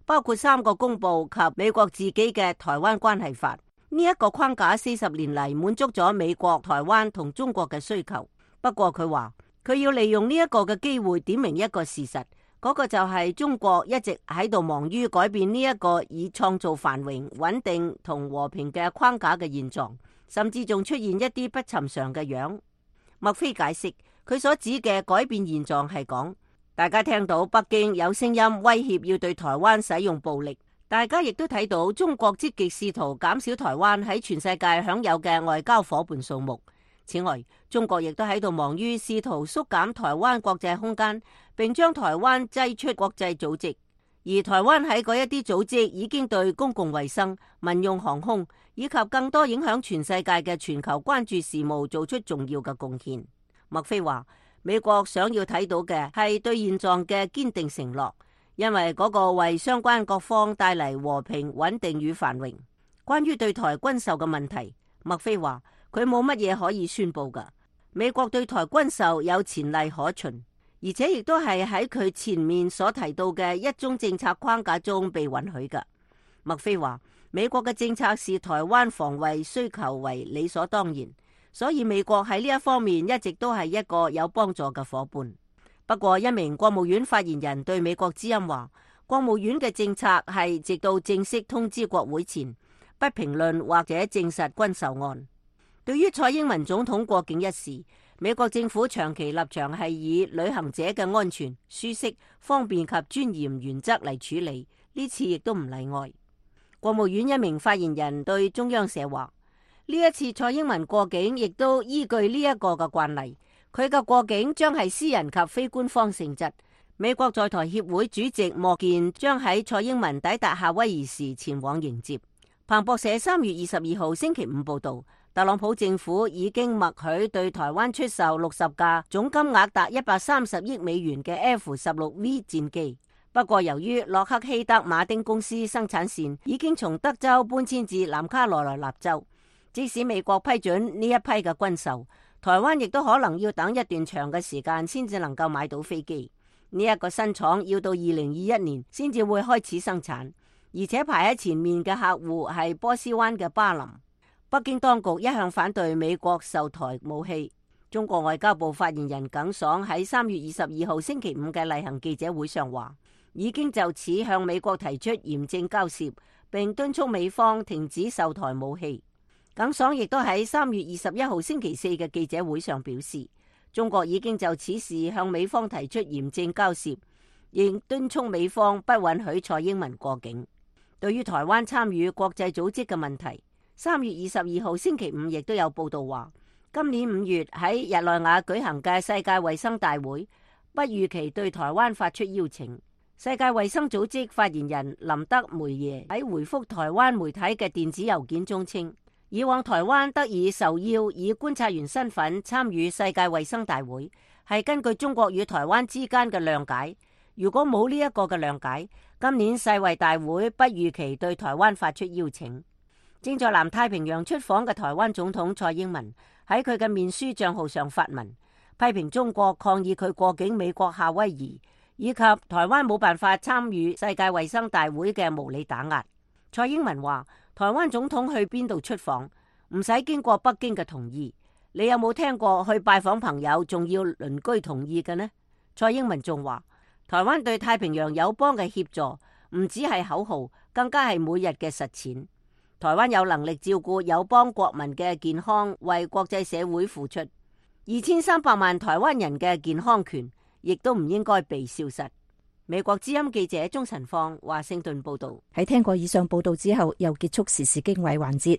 包括三個公報及美國自己嘅台灣關係法。呢一個框架四十年嚟滿足咗美國、台灣同中國嘅需求。不過佢話佢要利用呢一個嘅機會點明一個事實，嗰個就係中國一直喺度忙於改變呢一個以創造繁榮、穩定同和平嘅框架嘅現狀，甚至仲出現一啲不尋常嘅樣。麥菲解釋佢所指嘅改變現狀係講，大家聽到北京有聲音威脅要對台灣使用暴力，大家亦都睇到中國積極試圖減少台灣喺全世界享有嘅外交夥伴數目。此外，中國亦都喺度忙於試圖縮減台灣國際空間，並將台灣擠出國際組織。而台灣喺嗰一啲組織已經對公共衛生、民用航空以及更多影響全世界嘅全球關注事務做出重要嘅貢獻。麥菲話，美國想要睇到嘅係對現狀嘅堅定承諾，因為嗰個為相關各方帶嚟和平、穩定與繁榮。關於對台軍售嘅問題，麥菲話佢冇乜嘢可以宣佈㗎。美國對台軍售有前例可循，而且亦都係喺佢前面所提到嘅一中政策框架中被允許㗎。麥菲話，美國嘅政策視台灣防衛需求為理所當然，所以美國喺呢一方面一直都係一個有幫助嘅夥伴。不過，一名國務院發言人對美國之音話，國務院嘅政策係直到正式通知國會前，不評論或者證實軍售案。對於蔡英文總統過境一事，美國政府長期立場係以旅行者嘅安全、舒適、方便及尊嚴原則嚟處理，呢次亦都唔例外。國務院一名發言人對中央社話，呢一次蔡英文過境亦都依據呢一個嘅慣例，佢嘅過境將係私人及非官方性質。美國在台協會主席莫健將喺蔡英文抵達夏威夷時前往迎接。彭博社三月二十二號星期五報道，特朗普政府已經默許對台灣出售六十架總金額達一百三十億美元嘅 F 十六 V 戰機。不過由於洛克希德馬丁公司生產線已經從德州搬遷至南卡羅來納州，即使美國批准呢一批嘅軍售，台灣亦都可能要等一段長嘅時間先至能夠買到飛機。呢一個新廠要到二零二一年先至會開始生產，而且排喺前面嘅客戶係波斯灣嘅巴林。北京當局一向反對美國售台武器。中國外交部發言人耿爽喺三月二十二號星期五嘅例行記者會上話，已經就此向美國提出嚴正交涉，並敦促美方停止售台武器。耿爽亦都喺三月二十一號星期四嘅記者會上表示，中國已經就此事向美方提出嚴正交涉，亦敦促美方不允許蔡英文過境。對於台灣參與國際組織嘅問題，三月二十二號星期五亦都有報道話，今年五月喺日內瓦舉行嘅世界衛生大會不預期對台灣發出邀請。世界衛生組織發言人林德梅耶喺回覆台灣媒體嘅電子郵件中稱，以往台灣得以受邀以觀察員身份參與世界衛生大會，係根據中國與台灣之間嘅諒解。如果冇呢一個嘅諒解，今年世衛大會不預期對台灣發出邀請。正在南太平洋出訪嘅台灣總統蔡英文喺佢嘅面書賬號上發文，批評中國抗議佢過境美國夏威夷，以及台灣冇辦法參與世界衛生大會嘅無理打壓。蔡英文話，台灣總統去邊度出訪唔使經過北京嘅同意，你有冇聽過去拜訪朋友仲要鄰居同意嘅呢？蔡英文仲話，台灣對太平洋友邦嘅協助唔只係口號，更加係每日嘅實踐。台灣有能力照顧友邦國民嘅健康，為國際社會付出。二千三百萬台灣人嘅健康權，亦都唔應該被消失。美國之音記者鍾晨放華盛頓報道。
喺聽過以上報道之後，又結束時事經緯環節。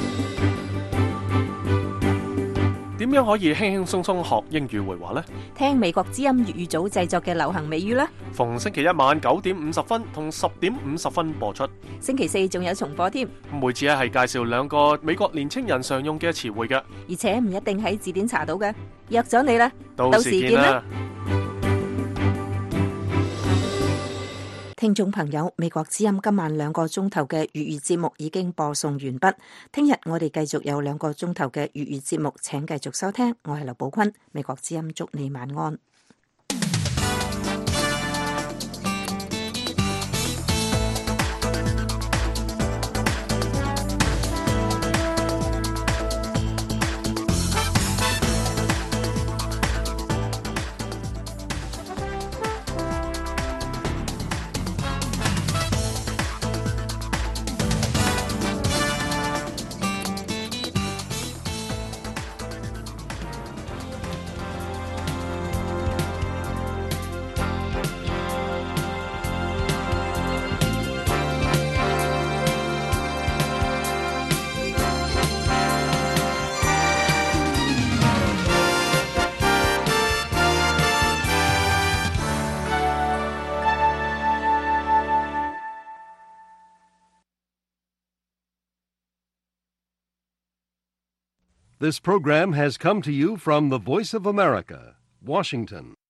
點樣可以輕輕鬆鬆學英語會話呢？
聽美國之音粵語組製作嘅流行美語啦。
逢星期一晚九點五十分同十點五十分播出。
星期四仲有重播添。
每次咧係介紹兩個美國年青人常用嘅詞彙嘅，
而且唔一定喺字典查到嘅。約咗你啦，
到時見啦。
聽眾朋友，美國之音今晚兩個鐘頭嘅粵語節目已經播送完畢。聽日我哋繼續有兩個鐘頭嘅粵語節目，請繼續收聽。我係劉寶坤，美國之音祝你晚安。
This program has come to you from the Voice of America, Washington.